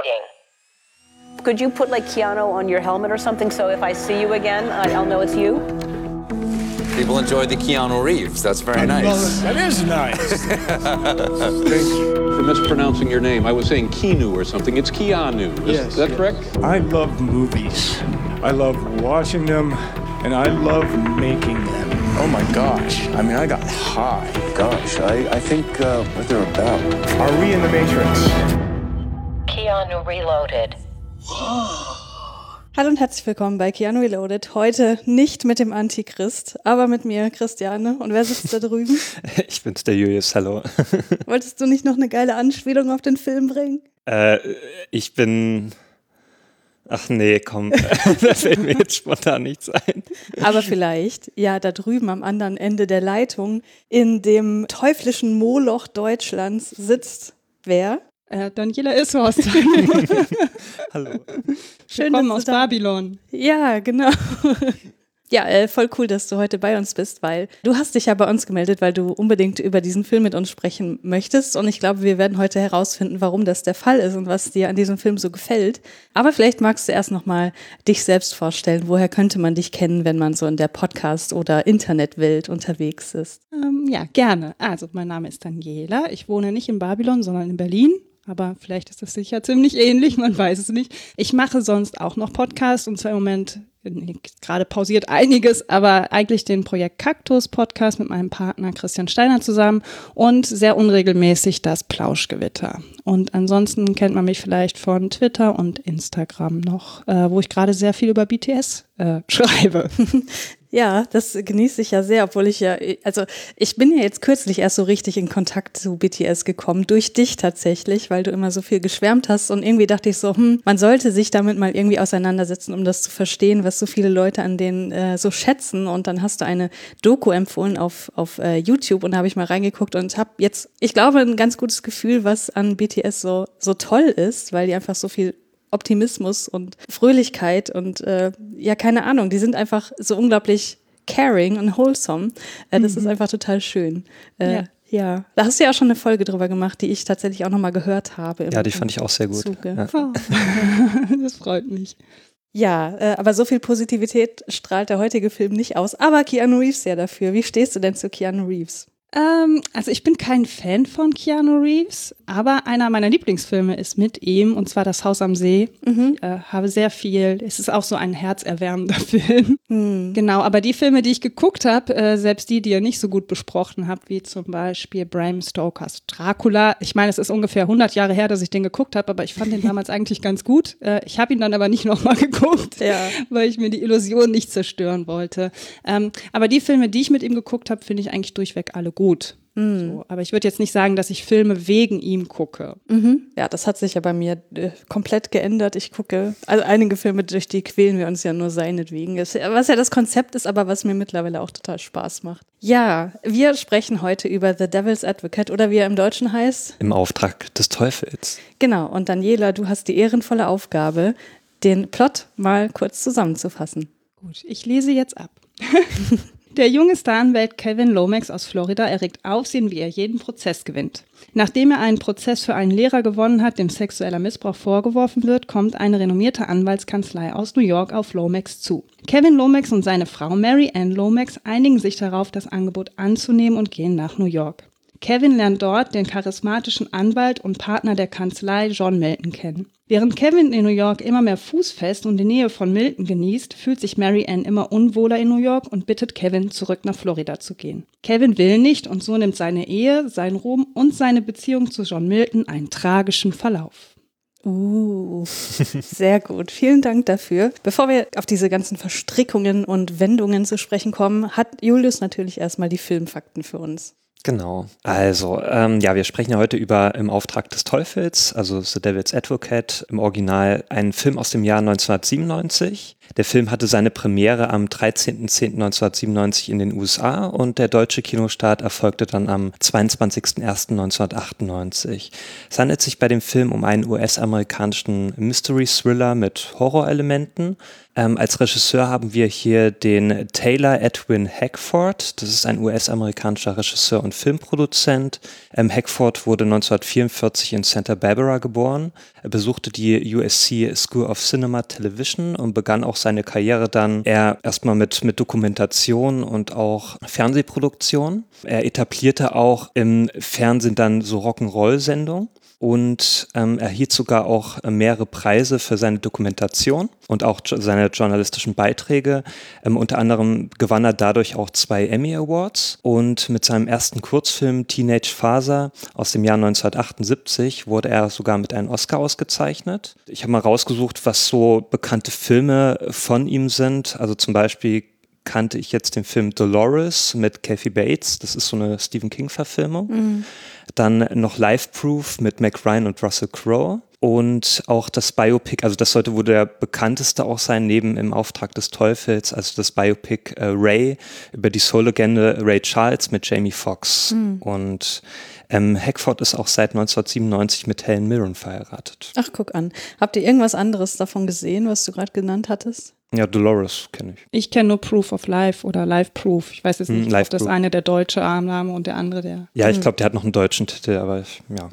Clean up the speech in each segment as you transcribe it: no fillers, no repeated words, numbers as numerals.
Reloading. Could you put like Keanu on your helmet or something so if I see you again, I'll know it's you? People enjoy the Keanu Reeves. That's very nice. That is nice. Thank you for mispronouncing your name. I was saying Keanu or something. It's Keanu. Is that correct? I love movies. I love watching them, and I love making them. Oh my gosh. I mean, I got high. Gosh, I think what they're about. Are we in the Matrix? Keanu Reloaded. Hallo und herzlich willkommen bei Keanu Reloaded. Heute nicht mit dem Antichrist, aber mit mir, Christiane. Und wer sitzt da drüben? Ich bin's, der Julius, hallo. Wolltest du nicht noch eine geile Anspielung auf den Film bringen? Ich bin... Ach nee, komm, da fällt mir jetzt spontan nichts ein. Aber vielleicht, ja, da drüben am anderen Ende der Leitung, in dem teuflischen Moloch Deutschlands sitzt wer? Daniela Ishorst. Hallo. Schön, Willkommen dass aus du da- Babylon. Ja, genau. Ja, voll cool, dass du heute bei uns bist, weil du hast dich ja bei uns gemeldet, weil du unbedingt über diesen Film mit uns sprechen möchtest. Und ich glaube, wir werden heute herausfinden, warum das der Fall ist und was dir an diesem Film so gefällt. Aber vielleicht magst du erst nochmal dich selbst vorstellen. Woher könnte man dich kennen, wenn man so in der Podcast- oder Internetwelt unterwegs ist? Ja, gerne. Also, mein Name ist Daniela. Ich wohne nicht in Babylon, sondern in Berlin. Aber vielleicht ist das sicher ziemlich ähnlich, man weiß es nicht. Ich mache sonst auch noch Podcasts und zwar im Moment, gerade pausiert einiges, aber eigentlich den Projekt Kaktus Podcast mit meinem Partner Christian Steiner zusammen und sehr unregelmäßig das Plauschgewitter. Und ansonsten kennt man mich vielleicht von Twitter und Instagram noch, wo ich gerade sehr viel über BTS schreibe. Ja, das genieße ich ja sehr, obwohl ich bin ja jetzt kürzlich erst so richtig in Kontakt zu BTS gekommen, durch dich tatsächlich, weil du immer so viel geschwärmt hast und irgendwie dachte ich so, man sollte sich damit mal irgendwie auseinandersetzen, um das zu verstehen, was so viele Leute an denen so schätzen, und dann hast du eine Doku empfohlen auf YouTube und da habe ich mal reingeguckt und habe jetzt, ich glaube, ein ganz gutes Gefühl, was an BTS so toll ist, weil die einfach so viel Optimismus und Fröhlichkeit und ja, keine Ahnung, die sind einfach so unglaublich caring und wholesome. Das ist einfach total schön. Ja, da hast du ja auch schon eine Folge drüber gemacht, die ich tatsächlich auch nochmal gehört habe. Ja, die fand ich auch sehr gut. Ja. Oh, das freut mich. Ja, aber so viel Positivität strahlt der heutige Film nicht aus. Aber Keanu Reeves ja dafür. Wie stehst du denn zu Keanu Reeves? Also ich bin kein Fan von Keanu Reeves, aber einer meiner Lieblingsfilme ist mit ihm, und zwar Das Haus am See. Ich habe sehr viel, es ist auch so ein herzerwärmender Film. Genau, aber die Filme, die ich geguckt habe, selbst die ihr nicht so gut besprochen habt, wie zum Beispiel Bram Stokers Dracula. Ich meine, es ist ungefähr 100 Jahre her, dass ich den geguckt habe, aber ich fand den damals eigentlich ganz gut. Ich habe ihn dann aber nicht nochmal geguckt, weil ich mir die Illusion nicht zerstören wollte. Aber die Filme, die ich mit ihm geguckt habe, finde ich eigentlich durchweg alle gut. So, aber ich würde jetzt nicht sagen, dass ich Filme wegen ihm gucke. Ja, das hat sich ja bei mir komplett geändert. Ich gucke, also einige Filme, durch die quälen wir uns ja nur seinetwegen. Was ja das Konzept ist, aber was mir mittlerweile auch total Spaß macht. Ja, wir sprechen heute über The Devil's Advocate, oder wie er im Deutschen heißt. Im Auftrag des Teufels. Genau, und Daniela, du hast die ehrenvolle Aufgabe, den Plot mal kurz zusammenzufassen. Gut, ich lese jetzt ab. Der junge Staranwalt Kevin Lomax aus Florida erregt Aufsehen, wie er jeden Prozess gewinnt. Nachdem er einen Prozess für einen Lehrer gewonnen hat, dem sexueller Missbrauch vorgeworfen wird, kommt eine renommierte Anwaltskanzlei aus New York auf Lomax zu. Kevin Lomax und seine Frau Mary Ann Lomax einigen sich darauf, das Angebot anzunehmen und gehen nach New York. Kevin lernt dort den charismatischen Anwalt und Partner der Kanzlei John Milton kennen. Während Kevin in New York immer mehr Fußfest und die Nähe von Milton genießt, fühlt sich Mary Ann immer unwohler in New York und bittet Kevin, zurück nach Florida zu gehen. Kevin will nicht, und so nimmt seine Ehe, sein Ruhm und seine Beziehung zu John Milton einen tragischen Verlauf. Sehr gut. Vielen Dank dafür. Bevor wir auf diese ganzen Verstrickungen und Wendungen zu sprechen kommen, hat Julius natürlich erstmal die Filmfakten für uns. Genau. Also, wir sprechen ja heute über Im Auftrag des Teufels, also The Devil's Advocate, im Original ein Film aus dem Jahr 1997. Der Film hatte seine Premiere am 13.10.1997 in den USA und der deutsche Kinostart erfolgte dann am 22.01.1998. Es handelt sich bei dem Film um einen US-amerikanischen Mystery-Thriller mit Horrorelementen. Als Regisseur haben wir hier den Taylor Edwin Hackford. Das ist ein US-amerikanischer Regisseur und Filmproduzent. Hackford wurde 1944 in Santa Barbara geboren. Er besuchte die USC School of Cinema Television und begann auch seine Karriere dann erstmal mit Dokumentation und auch Fernsehproduktion. Er etablierte auch im Fernsehen dann so Rock'n'Roll-Sendungen. Und erhielt sogar auch mehrere Preise für seine Dokumentation und auch seine journalistischen Beiträge. Unter anderem gewann er dadurch auch 2 Emmy Awards. Und mit seinem ersten Kurzfilm Teenage Father aus dem Jahr 1978 wurde er sogar mit einem Oscar ausgezeichnet. Ich habe mal rausgesucht, was so bekannte Filme von ihm sind. Also zum Beispiel kannte ich jetzt den Film Dolores mit Kathy Bates. Das ist so eine Stephen King-Verfilmung. Mhm. Dann noch Life Proof mit Mac Ryan und Russell Crowe. Und auch das Biopic, also das sollte wohl der bekannteste auch sein, neben Im Auftrag des Teufels, also das Biopic Ray über die Soul-Legende Ray Charles mit Jamie Foxx. Mhm. Und Hackford ist auch seit 1997 mit Helen Mirren verheiratet. Ach, guck an. Habt ihr irgendwas anderes davon gesehen, was du gerade genannt hattest? Ja, Dolores kenne ich. Ich kenne nur Proof of Life oder Life Proof. Ich weiß jetzt nicht, Life ob das Proof. eine der deutsche Name und der andere der... Ja, ich glaube, der hat noch einen deutschen Titel, aber ja.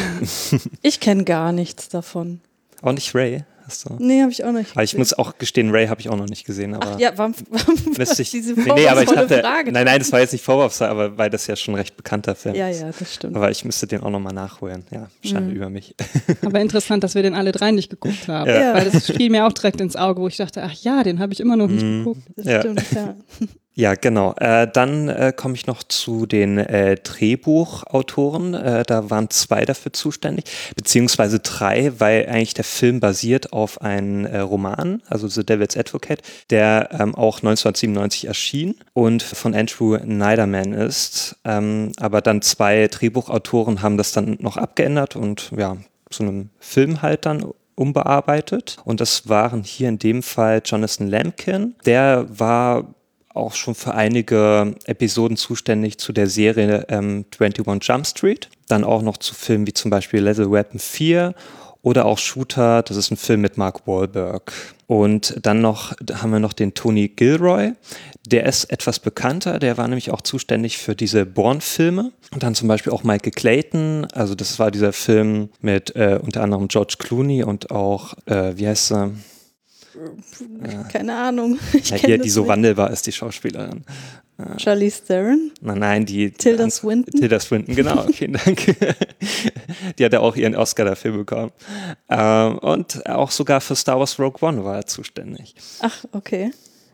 Ich kenne gar nichts davon. Auch nicht Ray? Hast du? Nee, habe ich auch nicht. Aber ich muss auch gestehen, Ray habe ich auch noch nicht gesehen. Aber ach ja, warum diese vorwurfsvolle Frage? Nein, das war jetzt nicht vorwurfsvoll, aber weil das ja schon ein recht bekannter Film ist. Ja, das stimmt. Aber ich müsste den auch nochmal nachholen. Ja, Schande über mich. Aber interessant, dass wir den alle drei nicht geguckt haben. Ja. Weil das fiel mir auch direkt ins Auge, wo ich dachte, ach ja, den habe ich immer noch nicht geguckt. Das stimmt, ja. Ja, genau. Dann komme ich noch zu den Drehbuchautoren. Da waren 2 dafür zuständig, beziehungsweise 3, weil eigentlich der Film basiert auf einem Roman, also The Devil's Advocate, der auch 1997 erschien und von Andrew Neiderman ist. Aber dann 2 Drehbuchautoren haben das dann noch abgeändert und ja, zu einem Film halt dann umbearbeitet. Und das waren hier in dem Fall Jonathan Lampkin. Der war auch schon für einige Episoden zuständig zu der Serie 21 Jump Street. Dann auch noch zu Filmen wie zum Beispiel Lethal Weapon 4 oder auch Shooter, das ist ein Film mit Mark Wahlberg. Und dann haben wir noch den Tony Gilroy, der ist etwas bekannter, der war nämlich auch zuständig für diese Bourne-Filme. Und dann zum Beispiel auch Michael Clayton, also das war dieser Film mit unter anderem George Clooney und auch, wie heißt sie? Keine Ahnung. Hier, die so nicht wandelbar ist, die Schauspielerin. Charlize Theron? Nein, die Tilda Swinton? Tilda Swinton, genau, vielen Dank. Die hat ja auch ihren Oscar dafür bekommen. Und auch sogar für Star Wars Rogue One war er zuständig. Ach, okay.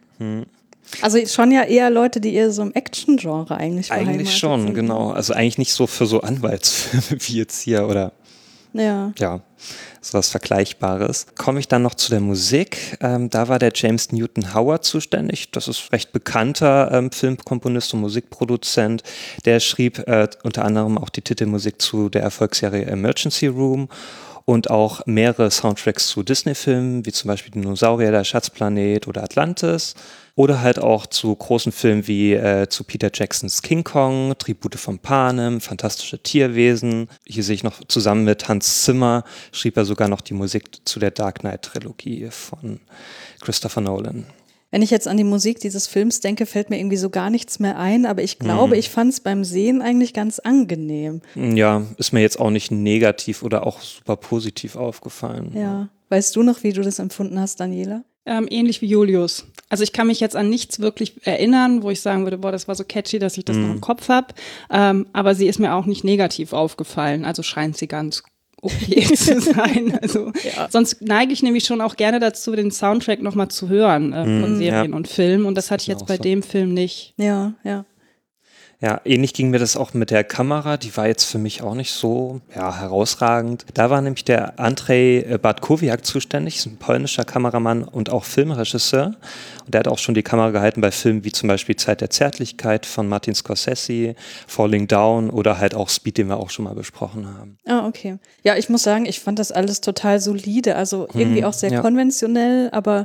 Also schon ja eher Leute, die eher so im Action-Genre eigentlich beheimatet eigentlich schon, sind. Genau. Also eigentlich nicht so für so Anwaltsfilme wie jetzt hier oder ja, so was Vergleichbares. Komme ich dann noch zu der Musik. Da war der James Newton Howard zuständig. Das ist recht bekannter Filmkomponist und Musikproduzent. Der schrieb unter anderem auch die Titelmusik zu der Erfolgsserie Emergency Room und auch mehrere Soundtracks zu Disney-Filmen, wie zum Beispiel Dinosaurier, der Schatzplanet oder Atlantis. Oder halt auch zu großen Filmen wie zu Peter Jacksons King Kong, Tribute von Panem, Fantastische Tierwesen. Hier sehe ich noch zusammen mit Hans Zimmer, schrieb er sogar noch die Musik zu der Dark Knight-Trilogie von Christopher Nolan. Wenn ich jetzt an die Musik dieses Films denke, fällt mir irgendwie so gar nichts mehr ein, aber ich glaube, ich fand es beim Sehen eigentlich ganz angenehm. Ja, ist mir jetzt auch nicht negativ oder auch super positiv aufgefallen. Ja. Weißt du noch, wie du das empfunden hast, Daniela? Ähnlich wie Julius. Also ich kann mich jetzt an nichts wirklich erinnern, wo ich sagen würde, boah, das war so catchy, dass ich das noch im Kopf habe. Aber sie ist mir auch nicht negativ aufgefallen. Also scheint sie ganz okay zu sein. Also sonst neige ich nämlich schon auch gerne dazu, den Soundtrack nochmal zu hören von Serien und Filmen. Und das hatte ich jetzt bei dem Film nicht. Ja. Ja, ähnlich ging mir das auch mit der Kamera, die war jetzt für mich auch nicht so herausragend. Da war nämlich der Andrzej Bartkowiak zuständig, ist ein polnischer Kameramann und auch Filmregisseur. Und der hat auch schon die Kamera gehalten bei Filmen wie zum Beispiel Zeit der Zärtlichkeit von Martin Scorsese, Falling Down oder halt auch Speed, den wir auch schon mal besprochen haben. Ah, okay. Ja, ich muss sagen, ich fand das alles total solide, also irgendwie auch sehr konventionell, aber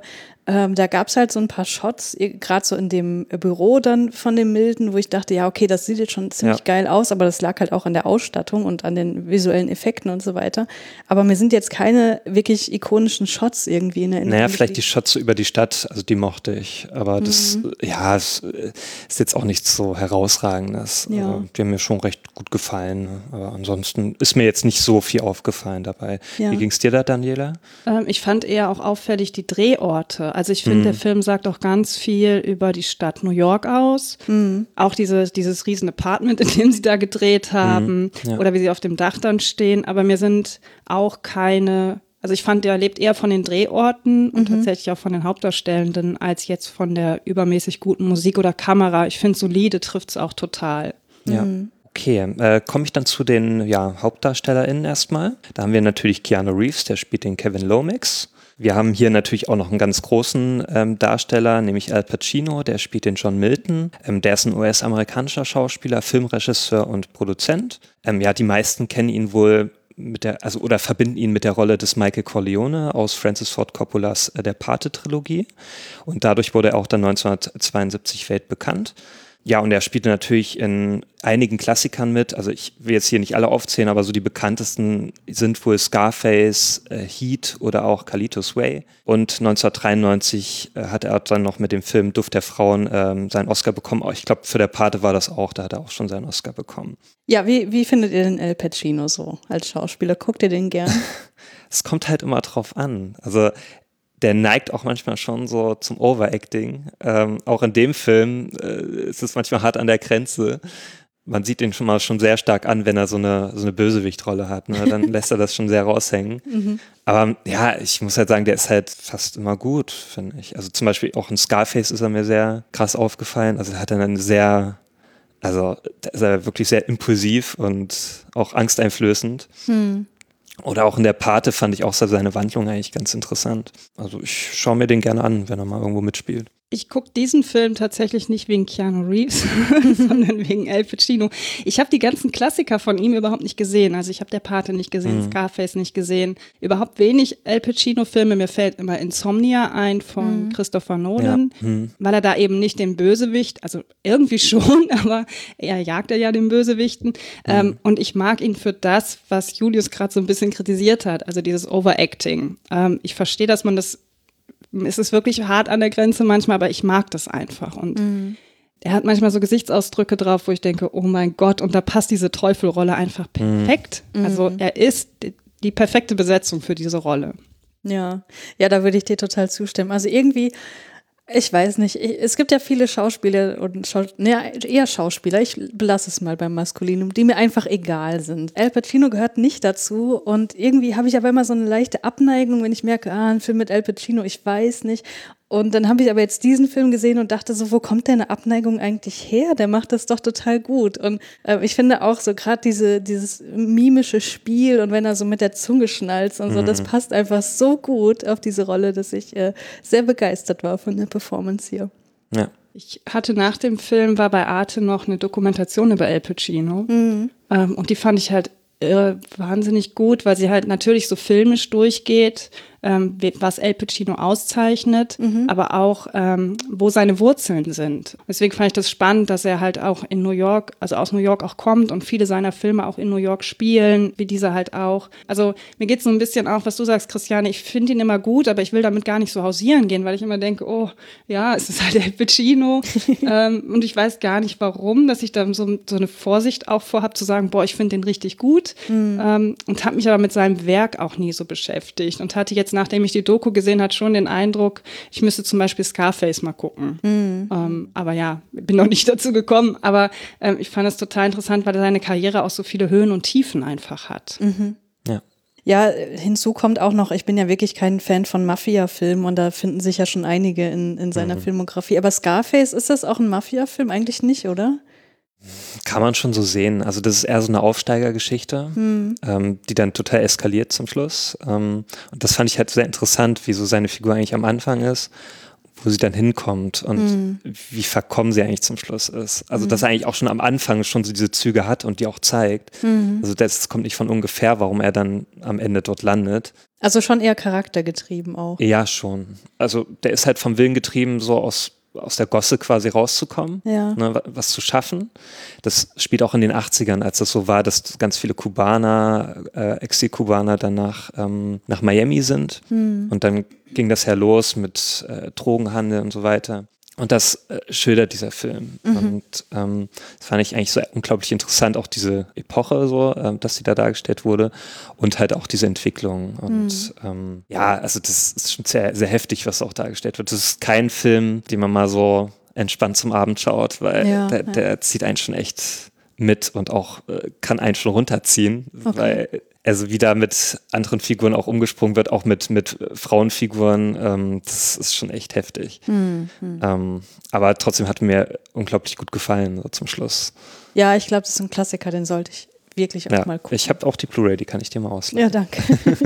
Da gab es halt so ein paar Shots, gerade so in dem Büro dann von dem Milton, wo ich dachte, ja, okay, das sieht jetzt schon ziemlich geil aus, aber das lag halt auch an der Ausstattung und an den visuellen Effekten und so weiter. Aber mir sind jetzt keine wirklich ikonischen Shots irgendwie in Erinnerung. Naja, vielleicht die Shots über die Stadt, also die mochte ich, aber das, es ist jetzt auch nichts so Herausragendes. Ja. Also, die haben mir schon recht gut gefallen, aber ansonsten ist mir jetzt nicht so viel aufgefallen dabei. Ja. Wie ging's dir da, Daniela? Ich fand eher auch auffällig die Drehorte. Also ich finde, der Film sagt auch ganz viel über die Stadt New York aus. Auch dieses riesen Apartment, in dem sie da gedreht haben oder wie sie auf dem Dach dann stehen. Aber mir sind auch also ich fand, der lebt eher von den Drehorten und tatsächlich auch von den Hauptdarstellenden als jetzt von der übermäßig guten Musik oder Kamera. Ich finde, solide trifft es auch total. Ja. Okay, komme ich dann zu den HauptdarstellerInnen erstmal. Da haben wir natürlich Keanu Reeves, der spielt den Kevin Lomax. Wir haben hier natürlich auch noch einen ganz großen Darsteller, nämlich Al Pacino, der spielt den John Milton. Der ist ein US-amerikanischer Schauspieler, Filmregisseur und Produzent. Die meisten kennen ihn wohl oder verbinden ihn mit der Rolle des Michael Corleone aus Francis Ford Coppolas Der Pate-Trilogie. Und dadurch wurde er auch dann 1972 weltbekannt. Ja, und er spielte natürlich in einigen Klassikern mit. Also ich will jetzt hier nicht alle aufzählen, aber so die bekanntesten sind wohl Scarface, Heat oder auch Carlitos Way. Und 1993 hat er dann noch mit dem Film Duft der Frauen seinen Oscar bekommen. Ich glaube, für Der Pate war das auch, da hat er auch schon seinen Oscar bekommen. Ja, wie findet ihr denn Al Pacino so als Schauspieler? Guckt ihr den gern? Es kommt halt immer drauf an. Also der neigt auch manchmal schon so zum Overacting. Auch in dem Film ist es manchmal hart an der Grenze. Man sieht ihn schon sehr stark an, wenn er so eine Bösewichtrolle hat. Ne? Dann lässt er das schon sehr raushängen. Aber ja, ich muss halt sagen, der ist halt fast immer gut, finde ich. Also zum Beispiel auch in Scarface ist er mir sehr krass aufgefallen. Also er hat dann da ist er wirklich sehr impulsiv und auch angsteinflößend. Oder auch in Der Pate fand ich auch seine Wandlung eigentlich ganz interessant. Also ich schaue mir den gerne an, wenn er mal irgendwo mitspielt. Ich gucke diesen Film tatsächlich nicht wegen Keanu Reeves, sondern wegen Al Pacino. Ich habe die ganzen Klassiker von ihm überhaupt nicht gesehen. Also ich habe Der Pate nicht gesehen, Scarface nicht gesehen. Überhaupt wenig Al Pacino-Filme. Mir fällt immer Insomnia ein von Christopher Nolan, weil er da eben nicht den Bösewicht, also irgendwie schon, aber er jagt ja den Bösewichten. Und ich mag ihn für das, was Julius gerade so ein bisschen kritisiert hat, also dieses Overacting. Ich verstehe, dass man das es ist wirklich hart an der Grenze manchmal, aber ich mag das einfach. Und er hat manchmal so Gesichtsausdrücke drauf, wo ich denke, oh mein Gott, und da passt diese Teufelrolle einfach perfekt. Also er ist die perfekte Besetzung für diese Rolle. Ja, da würde ich dir total zustimmen. Also irgendwie, ich weiß nicht, es gibt ja viele Schauspieler eher Schauspieler, ich belasse es mal beim Maskulinum, die mir einfach egal sind. Al Pacino gehört nicht dazu und irgendwie habe ich aber immer so eine leichte Abneigung, wenn ich merke, ein Film mit Al Pacino, ich weiß nicht. Und dann habe ich aber jetzt diesen Film gesehen und dachte so, wo kommt deine Abneigung eigentlich her? Der macht das doch total gut. Und ich finde auch so gerade dieses mimische Spiel und wenn er so mit der Zunge schnalzt und so, das passt einfach so gut auf diese Rolle, dass ich sehr begeistert war von der Performance hier. Ja. Ich hatte nach dem Film, war bei Arte noch eine Dokumentation über Al Pacino und die fand ich halt wahnsinnig gut, weil sie halt natürlich so filmisch durchgeht, was Al Pacino auszeichnet, aber auch, wo seine Wurzeln sind. Deswegen fand ich das spannend, dass er halt auch in New York, also aus New York auch kommt und viele seiner Filme auch in New York spielen, wie dieser halt auch. Also mir geht es so ein bisschen auch, was du sagst, Christiane, ich finde ihn immer gut, aber ich will damit gar nicht so hausieren gehen, weil ich immer denke, oh, ja, es ist halt Al Pacino und ich weiß gar nicht warum, dass ich da so eine Vorsicht auch vorhabe, zu sagen, boah, ich finde den richtig gut und habe mich aber mit seinem Werk auch nie so beschäftigt und hatte jetzt, nachdem ich die Doku gesehen habe, schon den Eindruck, ich müsste zum Beispiel Scarface mal gucken. Aber ja, bin noch nicht dazu gekommen. Aber ich fand es total interessant, weil seine Karriere auch so viele Höhen und Tiefen einfach hat. Ja, hinzu kommt auch noch, ich bin ja wirklich kein Fan von Mafia-Filmen und da finden sich ja schon einige in seiner Filmografie. Aber Scarface, ist das auch ein Mafia-Film? Eigentlich nicht, oder? Kann man schon so sehen. Also das ist eher so eine Aufsteigergeschichte, die dann total eskaliert zum Schluss. Und das fand ich halt sehr interessant, wie so seine Figur eigentlich am Anfang ist, wo sie dann hinkommt und wie verkommen sie eigentlich zum Schluss ist. Also dass er eigentlich auch schon am Anfang schon so diese Züge hat und die auch zeigt. Also das kommt nicht von ungefähr, warum er dann am Ende dort landet. Also schon eher charaktergetrieben auch. Ja, schon. Also der ist halt vom Willen getrieben, so aus der Gosse quasi rauszukommen, ne, was zu schaffen. Das spielt auch in den 80ern, als das so war, dass ganz viele Kubaner, Exil-Kubaner dann nach Miami sind. Und dann ging das ja los mit Drogenhandel und so weiter. Und das schildert dieser Film. Und das fand ich eigentlich so unglaublich interessant, auch diese Epoche, so, dass sie da dargestellt wurde und halt auch diese Entwicklung. Und also das ist schon sehr, sehr heftig, was auch dargestellt wird. Das ist kein Film, den man mal so entspannt zum Abend schaut, weil der zieht einen schon echt mit und auch kann einen schon runterziehen, weil also wie da mit anderen Figuren auch umgesprungen wird, auch mit Frauenfiguren, das ist schon echt heftig. Aber trotzdem hat mir unglaublich gut gefallen, so zum Schluss. Ja, ich glaube, das ist ein Klassiker, den sollte ich wirklich auch mal gucken. Ich habe auch die Blu-ray, die kann ich dir mal ausleihen. Ja, danke.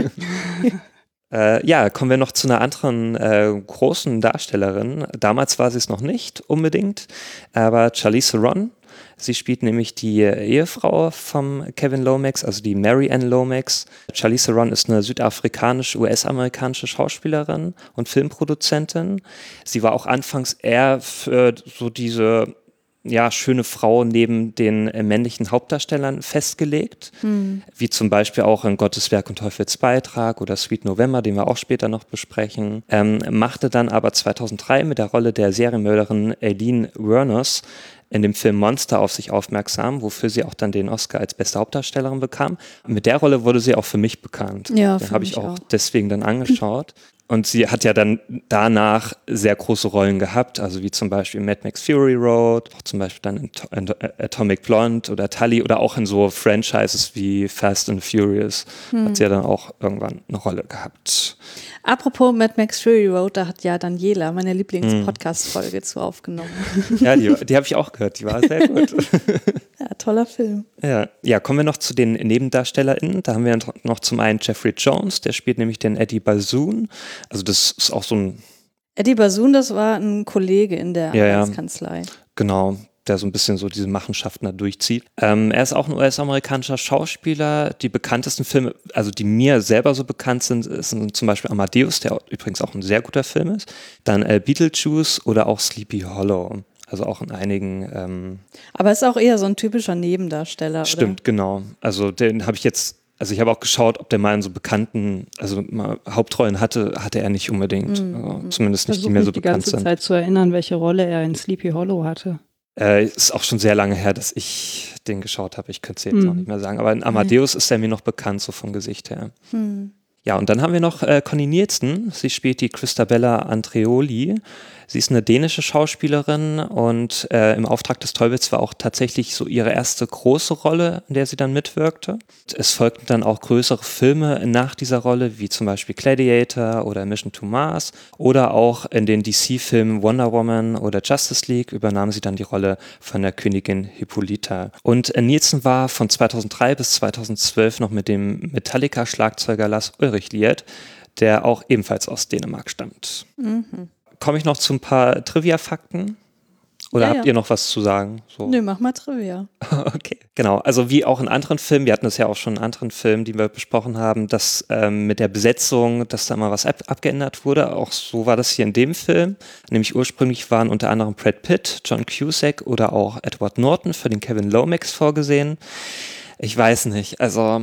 Kommen wir noch zu einer anderen großen Darstellerin. Damals war sie es noch nicht unbedingt, aber Charlize Theron. Sie spielt nämlich die Ehefrau vom Kevin Lomax, also die Mary Ann Lomax. Charlize Theron ist eine südafrikanische-US-amerikanische Schauspielerin und Filmproduzentin. Sie war auch anfangs eher für so diese schöne Frau neben den männlichen Hauptdarstellern festgelegt, wie zum Beispiel auch in Gottes Werk und Teufels Beitrag oder Sweet November, den wir auch später noch besprechen, machte dann aber 2003 mit der Rolle der Serienmörderin Aileen Wuornos in dem Film Monster auf sich aufmerksam, wofür sie auch dann den Oscar als beste Hauptdarstellerin bekam. Mit der Rolle wurde sie auch für mich bekannt. Ja, den habe ich auch deswegen dann angeschaut. Und sie hat ja dann danach sehr große Rollen gehabt, also wie zum Beispiel Mad Max Fury Road, auch zum Beispiel dann in Atomic Blonde oder Tully oder auch in so Franchises wie Fast and Furious hat sie ja dann auch irgendwann eine Rolle gehabt. Apropos Mad Max Fury Road, da hat ja Daniela meine Lieblings-Podcast-Folge zu aufgenommen. Ja, die habe ich auch gehört, die war sehr gut. Ja, toller Film. Ja, kommen wir noch zu den NebendarstellerInnen. Da haben wir noch zum einen Jeffrey Jones, der spielt nämlich den Eddie Bassoon. Also das ist auch so ein... Eddie Bassoon, das war ein Kollege in der Anwaltskanzlei. Genau, der so ein bisschen so diese Machenschaften da durchzieht. Er ist auch ein US-amerikanischer Schauspieler. Die bekanntesten Filme, also die mir selber so bekannt sind zum Beispiel Amadeus, der übrigens auch ein sehr guter Film ist. Dann Beetlejuice oder auch Sleepy Hollow. Also auch in einigen... Aber ist auch eher so ein typischer Nebendarsteller, Stimmt, oder? genau. Also den habe ich jetzt... Also ich habe auch geschaut, ob der mal in so bekannten, also mal Hauptrollen hatte er nicht unbedingt. Also zumindest nicht, die mir so bekannt sind. Ich versuche die ganze Zeit zu erinnern, welche Rolle er in Sleepy Hollow hatte. Ist auch schon sehr lange her, dass ich den geschaut habe. Ich könnte es jetzt auch nicht mehr sagen. Aber in Amadeus ist er mir noch bekannt, so vom Gesicht her. Ja, und dann haben wir noch Connie Nielsen. Sie spielt die Christabella Andreoli. Sie ist eine dänische Schauspielerin und im Auftrag des Teufels war auch tatsächlich so ihre erste große Rolle, in der sie dann mitwirkte. Es folgten dann auch größere Filme nach dieser Rolle, wie zum Beispiel Gladiator oder Mission to Mars oder auch in den DC-Filmen Wonder Woman oder Justice League übernahm sie dann die Rolle von der Königin Hippolyta. Und Nielsen war von 2003 bis 2012 noch mit dem Metallica-Schlagzeuger Lars Ulrich liiert, der auch ebenfalls aus Dänemark stammt. Komme ich noch zu ein paar Trivia-Fakten? Oder habt ihr noch was zu sagen? So. Nö, mach mal Trivia. Okay, genau. Also wie auch in anderen Filmen, wir hatten das ja auch schon in anderen Filmen, die wir besprochen haben, dass mit der Besetzung, dass da mal was abgeändert wurde. Auch so war das hier in dem Film. Nämlich ursprünglich waren unter anderem Brad Pitt, John Cusack oder auch Edward Norton für den Kevin Lomax vorgesehen. Ich weiß nicht, also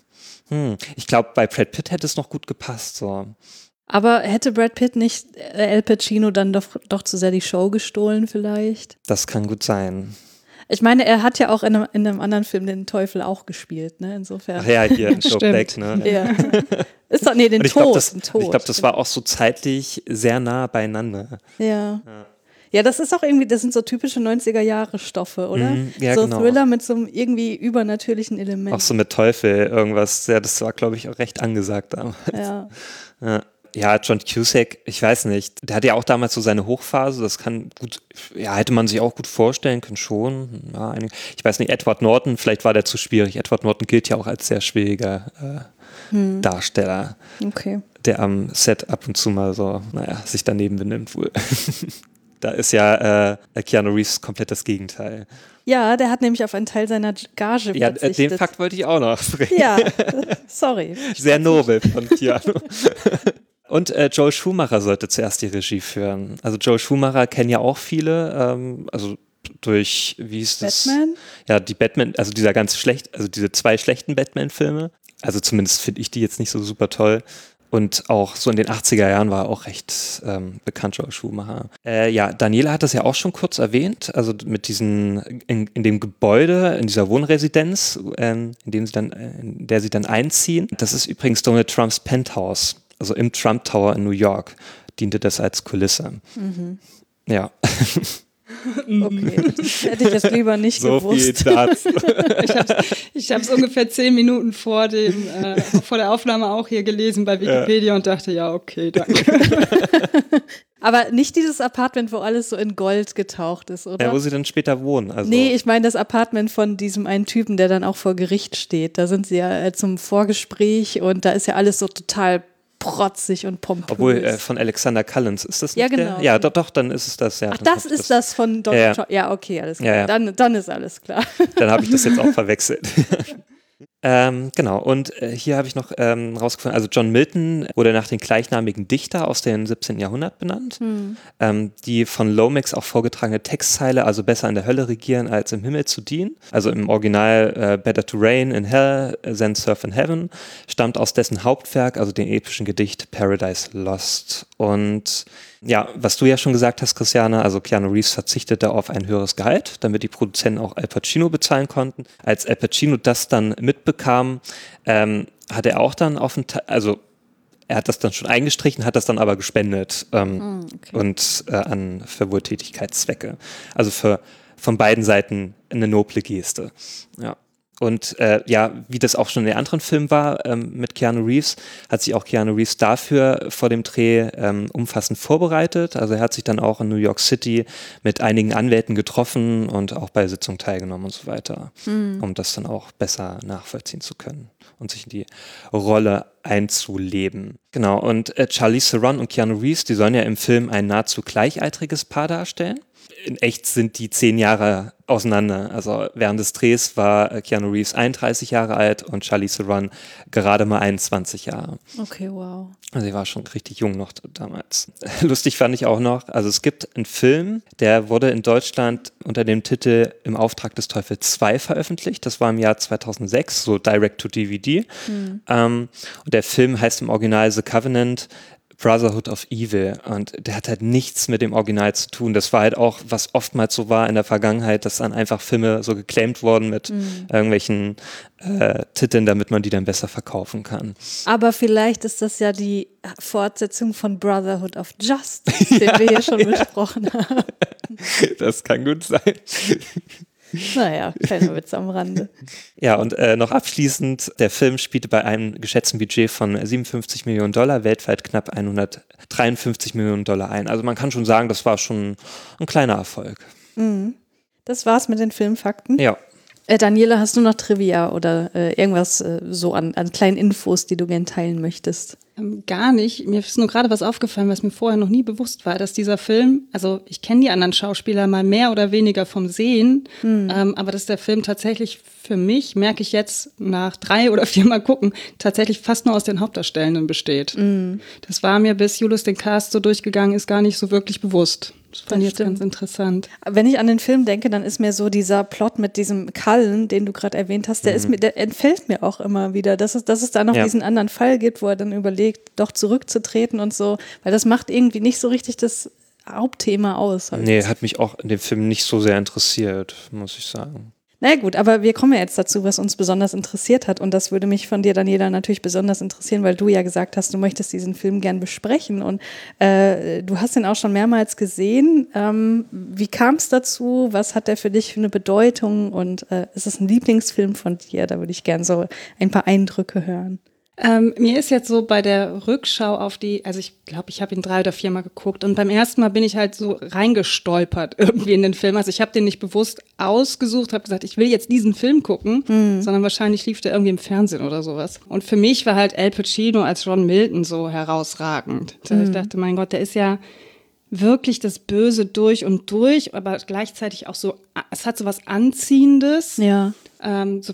ich glaube, bei Brad Pitt hätte es noch gut gepasst, so. Aber hätte Brad Pitt nicht Al Pacino dann doch zu sehr die Show gestohlen vielleicht? Das kann gut sein. Ich meine, er hat ja auch in einem anderen Film den Teufel auch gespielt, ne? Insofern. Ach ja, hier in Joe Black, ne? Ja. Ist doch, den ich Tod. Ich glaube, das war auch so zeitlich sehr nah beieinander. Ja. Ja, das ist auch irgendwie, das sind so typische 90er-Jahre-Stoffe, oder? Ja, so genau. Thriller mit so einem irgendwie übernatürlichen Element. Auch so mit Teufel irgendwas. Ja, das war, glaube ich, auch recht angesagt damals. Ja. Ja, John Cusack, ich weiß nicht, der hatte ja auch damals so seine Hochphase, das kann gut, ja, hätte man sich auch gut vorstellen können, schon. Ja, ich weiß nicht, Edward Norton, vielleicht war der zu schwierig. Edward Norton gilt ja auch als sehr schwieriger Darsteller, der am Set ab und zu mal so, sich daneben benimmt wohl. Da ist ja Keanu Reeves komplett das Gegenteil. Ja, der hat nämlich auf einen Teil seiner Gage verzichtet. Den Fakt wollte ich auch noch bringen. Ja, sorry. Sehr nobel von Keanu. Und Joel Schumacher sollte zuerst die Regie führen. Also Joel Schumacher kennen ja auch viele, also durch, wie hieß das? Batman? Ja, die Batman, also diese 2 schlechten Batman-Filme. Also zumindest finde ich die jetzt nicht so super toll. Und auch so in den 80er Jahren war er auch recht bekannt, Joel Schumacher. Ja, Daniela hat das ja auch schon kurz erwähnt, also mit diesen, in dem Gebäude, in dieser Wohnresidenz, in der sie dann einziehen. Das ist übrigens Donald Trumps Penthouse, also im Trump Tower in New York, diente das als Kulisse. Ja. Okay, hätte ich jetzt lieber nicht so gewusst. Viel dazu. Ich habe es ungefähr 10 Minuten vor der Aufnahme auch hier gelesen bei Wikipedia und dachte, ja, okay, danke. Aber nicht dieses Apartment, wo alles so in Gold getaucht ist, oder? Ja, wo sie dann später wohnen. Also. Nee, ich meine das Apartment von diesem einen Typen, der dann auch vor Gericht steht. Da sind sie ja zum Vorgespräch und da ist ja alles so total protzig und pompös. Obwohl von Alexander Cullens, ist das nicht ja, genau. der? Ja, doch, dann ist es das, ja. Ach, das ist das von Donald Trump. Ja, okay, alles klar. Ja. Dann ist alles klar. Dann habe ich das jetzt auch verwechselt. Genau, und hier habe ich noch rausgefunden, also John Milton wurde nach dem gleichnamigen Dichter aus dem 17. Jahrhundert benannt. Die von Lomax auch vorgetragene Textzeile, also besser in der Hölle regieren als im Himmel zu dienen, also im Original better to reign in hell than surf in heaven, stammt aus dessen Hauptwerk, also dem epischen Gedicht Paradise Lost. Und ja, was du ja schon gesagt hast, Christiane, also Keanu Reeves verzichtete auf ein höheres Gehalt, damit die Produzenten auch Al Pacino bezahlen konnten. Als Al Pacino das dann mitbekam, hat er auch dann er hat das dann schon eingestrichen, hat das dann aber gespendet und für Wohltätigkeitszwecke. Also von beiden Seiten eine noble Geste. Ja. Und wie das auch schon in den anderen Filmen war mit Keanu Reeves, hat sich auch Keanu Reeves dafür vor dem Dreh umfassend vorbereitet. Also er hat sich dann auch in New York City mit einigen Anwälten getroffen und auch bei Sitzungen teilgenommen und so weiter, um das dann auch besser nachvollziehen zu können und sich in die Rolle einzuleben. Genau, und Charlize Theron und Keanu Reeves, die sollen ja im Film ein nahezu gleichaltriges Paar darstellen. In echt sind die 10 Jahre auseinander. Also während des Drehs war Keanu Reeves 31 Jahre alt und Charlize Theron gerade mal 21 Jahre. Okay, wow. Also sie war schon richtig jung noch damals. Lustig fand ich auch noch, also es gibt einen Film, der wurde in Deutschland unter dem Titel Im Auftrag des Teufels 2 veröffentlicht. Das war im Jahr 2006, so direct to DVD. Und der Film heißt im Original The Covenant, Brotherhood of Evil, und der hat halt nichts mit dem Original zu tun. Das war halt auch, was oftmals so war in der Vergangenheit, dass dann einfach Filme so geclaimt wurden mit irgendwelchen Titeln, damit man die dann besser verkaufen kann. Aber vielleicht ist das ja die Fortsetzung von Brotherhood of Justice, den wir hier schon besprochen haben. Das kann gut sein. Naja, kleiner Witz am Rande. Ja, und noch abschließend, der Film spielte bei einem geschätzten Budget von $57 Millionen, weltweit knapp $153 Millionen ein. Also man kann schon sagen, das war schon ein kleiner Erfolg. Das war's mit den Filmfakten. Ja. Daniela, hast du noch Trivia oder irgendwas so an kleinen Infos, die du gerne teilen möchtest? Gar nicht. Mir ist nur gerade was aufgefallen, was mir vorher noch nie bewusst war, dass dieser Film, also ich kenne die anderen Schauspieler mal mehr oder weniger vom Sehen, aber dass der Film tatsächlich für mich, merke ich jetzt nach 3 oder 4 Mal gucken, tatsächlich fast nur aus den Hauptdarstellenden besteht. Das war mir, bis Julius den Cast so durchgegangen ist, gar nicht so wirklich bewusst. Das fand ich jetzt ganz interessant. Wenn ich an den Film denke, dann ist mir so dieser Plot mit diesem Cullen, den du gerade erwähnt hast, der entfällt mir auch immer wieder, dass es da noch diesen anderen Fall gibt, wo er dann überlegt, doch zurückzutreten und so, weil das macht irgendwie nicht so richtig das Hauptthema aus. Halt. Nee, hat mich auch in dem Film nicht so sehr interessiert, muss ich sagen. Na gut, aber wir kommen ja jetzt dazu, was uns besonders interessiert hat, und das würde mich von dir, Daniela, natürlich besonders interessieren, weil du ja gesagt hast, du möchtest diesen Film gern besprechen, und du hast ihn auch schon mehrmals gesehen. Wie kam es dazu? Was hat der für dich für eine Bedeutung, und ist es ein Lieblingsfilm von dir? Da würde ich gern so ein paar Eindrücke hören. Mir ist jetzt so bei der Rückschau auf also ich glaube, ich habe ihn 3 oder 4 Mal geguckt und beim ersten Mal bin ich halt so reingestolpert irgendwie in den Film. Also ich habe den nicht bewusst ausgesucht, habe gesagt, ich will jetzt diesen Film gucken, sondern wahrscheinlich lief der irgendwie im Fernsehen oder sowas. Und für mich war halt Al Pacino als John Milton so herausragend. Ich dachte, mein Gott, der ist ja wirklich das Böse durch und durch, aber gleichzeitig auch so, es hat so was Anziehendes, Ja. so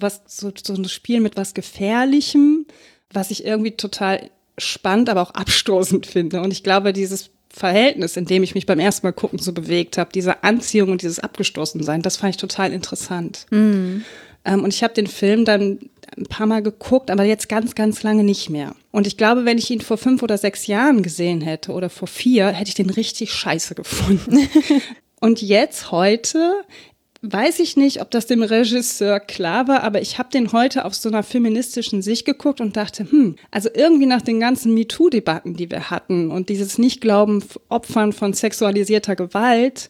ein Spiel mit was Gefährlichem, was ich irgendwie total spannend, aber auch abstoßend finde. Und ich glaube, dieses Verhältnis, in dem ich mich beim ersten Mal gucken so bewegt habe, diese Anziehung und dieses Abgestoßensein, das fand ich total interessant. Und ich habe den Film dann ein paar Mal geguckt, aber jetzt ganz, ganz lange nicht mehr. Und ich glaube, wenn ich ihn vor 5 oder 6 Jahren gesehen hätte oder vor 4, hätte ich den richtig scheiße gefunden. Und jetzt, heute, weiß ich nicht, ob das dem Regisseur klar war, aber ich habe den heute auf so einer feministischen Sicht geguckt und dachte, also irgendwie nach den ganzen MeToo-Debatten, die wir hatten und dieses Nicht-Glauben Opfern von sexualisierter Gewalt,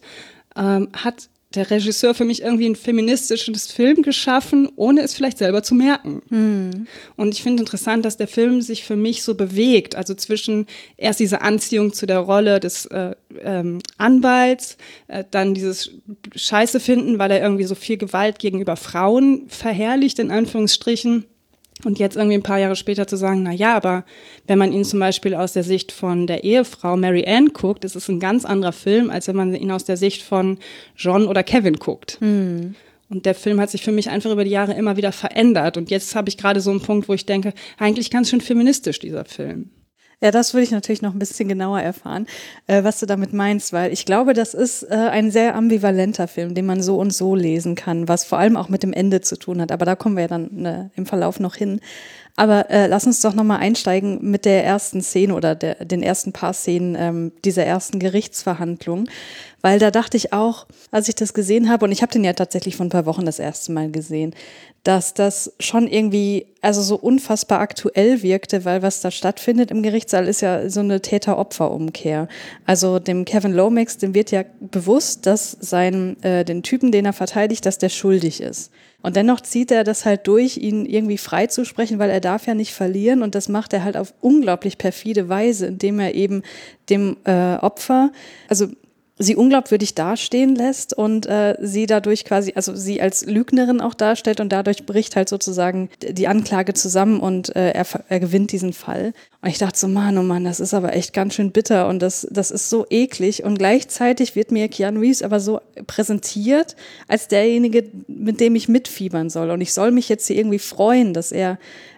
hat der Regisseur für mich irgendwie ein feministisches Film geschaffen, ohne es vielleicht selber zu merken. Und ich finde interessant, dass der Film sich für mich so bewegt, also zwischen erst diese Anziehung zu der Rolle des Anwalts, dann dieses Scheiße finden, weil er irgendwie so viel Gewalt gegenüber Frauen verherrlicht, in Anführungsstrichen. Und jetzt irgendwie ein paar Jahre später zu sagen, na ja, aber wenn man ihn zum Beispiel aus der Sicht von der Ehefrau Mary Ann guckt, ist es ein ganz anderer Film, als wenn man ihn aus der Sicht von John oder Kevin guckt. Und der Film hat sich für mich einfach über die Jahre immer wieder verändert. Und jetzt habe ich gerade so einen Punkt, wo ich denke, eigentlich ganz schön feministisch, dieser Film. Ja, das würde ich natürlich noch ein bisschen genauer erfahren, was du damit meinst, weil ich glaube, das ist ein sehr ambivalenter Film, den man so und so lesen kann, was vor allem auch mit dem Ende zu tun hat. Aber da kommen wir ja dann im Verlauf noch hin. Aber lass uns doch nochmal einsteigen mit der ersten Szene oder den ersten paar Szenen dieser ersten Gerichtsverhandlung. Weil da dachte ich auch, als ich das gesehen habe, und ich habe den ja tatsächlich vor ein paar Wochen das erste Mal gesehen, dass das schon irgendwie also so unfassbar aktuell wirkte, weil was da stattfindet im Gerichtssaal ist ja so eine Täter-Opfer-Umkehr. Also dem Kevin Lomax, dem wird ja bewusst, dass den Typen, den er verteidigt, dass der schuldig ist. Und dennoch zieht er das halt durch, ihn irgendwie freizusprechen, weil er darf ja nicht verlieren. Und das macht er halt auf unglaublich perfide Weise, indem er eben dem Opfer, also sie unglaubwürdig dastehen lässt und sie dadurch quasi, also sie als Lügnerin auch darstellt und dadurch bricht halt sozusagen die Anklage zusammen und er gewinnt diesen Fall. Und ich dachte so, Mann, oh Mann, das ist aber echt ganz schön bitter und das ist so eklig und gleichzeitig wird mir Keanu Reeves aber so präsentiert als derjenige, mit dem ich mitfiebern soll und ich soll mich jetzt hier irgendwie freuen, dass er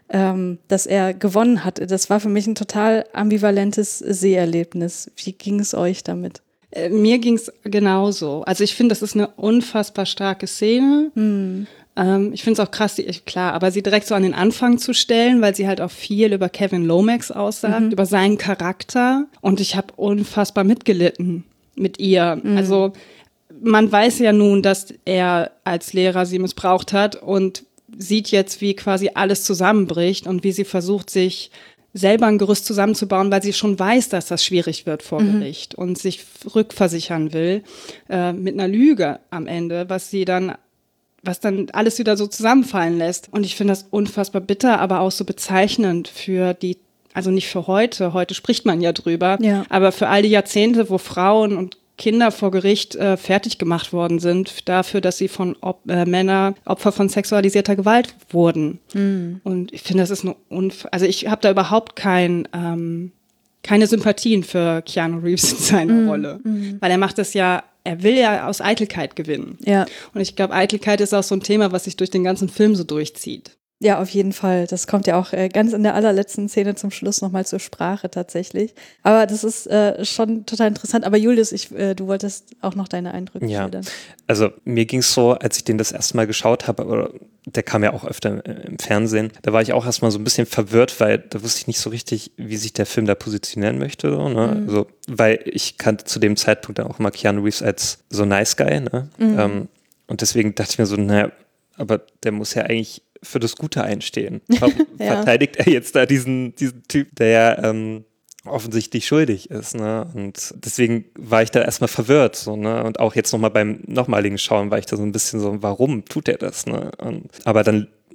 gewonnen hat. Das war für mich ein total ambivalentes Seherlebnis. Wie ging es euch damit? Mir ging's genauso. Also ich finde, das ist eine unfassbar starke Szene. Ich finde es auch krass, klar, aber sie direkt so an den Anfang zu stellen, weil sie halt auch viel über Kevin Lomax aussagt, über seinen Charakter. Und ich habe unfassbar mitgelitten mit ihr. Also man weiß ja nun, dass er als Lehrer sie missbraucht hat und sieht jetzt, wie quasi alles zusammenbricht und wie sie versucht, sich selber ein Gerüst zusammenzubauen, weil sie schon weiß, dass das schwierig wird vor Gericht und sich rückversichern will mit einer Lüge am Ende, was dann alles wieder so zusammenfallen lässt. Und ich finde das unfassbar bitter, aber auch so bezeichnend für also nicht für heute spricht man ja drüber, aber für all die Jahrzehnte, wo Frauen und Kinder vor Gericht fertig gemacht worden sind dafür, dass sie von Männer Opfer von sexualisierter Gewalt wurden. Und ich finde, das ist also ich habe da überhaupt keine Sympathien für Keanu Reeves in seiner Rolle, weil er will ja aus Eitelkeit gewinnen. Ja. Und ich glaube, Eitelkeit ist auch so ein Thema, was sich durch den ganzen Film so durchzieht. Ja, auf jeden Fall. Das kommt ja auch ganz in der allerletzten Szene zum Schluss nochmal zur Sprache tatsächlich. Aber das ist schon total interessant. Aber Julius, du wolltest auch noch deine Eindrücke schildern. Also mir ging es so, als ich den das erste Mal geschaut habe, der kam ja auch öfter im Fernsehen, da war ich auch erstmal so ein bisschen verwirrt, weil da wusste ich nicht so richtig, wie sich der Film da positionieren möchte. So, ne? Also, weil ich kannte zu dem Zeitpunkt dann auch immer Keanu Reeves als so nice guy. Ne? Und deswegen dachte ich mir so, naja, aber der muss ja eigentlich für das Gute einstehen. Warum verteidigt er jetzt da diesen Typ, der ja offensichtlich schuldig ist, ne? Und deswegen war ich da erstmal verwirrt, so, ne? Und auch jetzt nochmal beim nochmaligen Schauen war ich da so ein bisschen so, warum tut er das, ne? Aber dann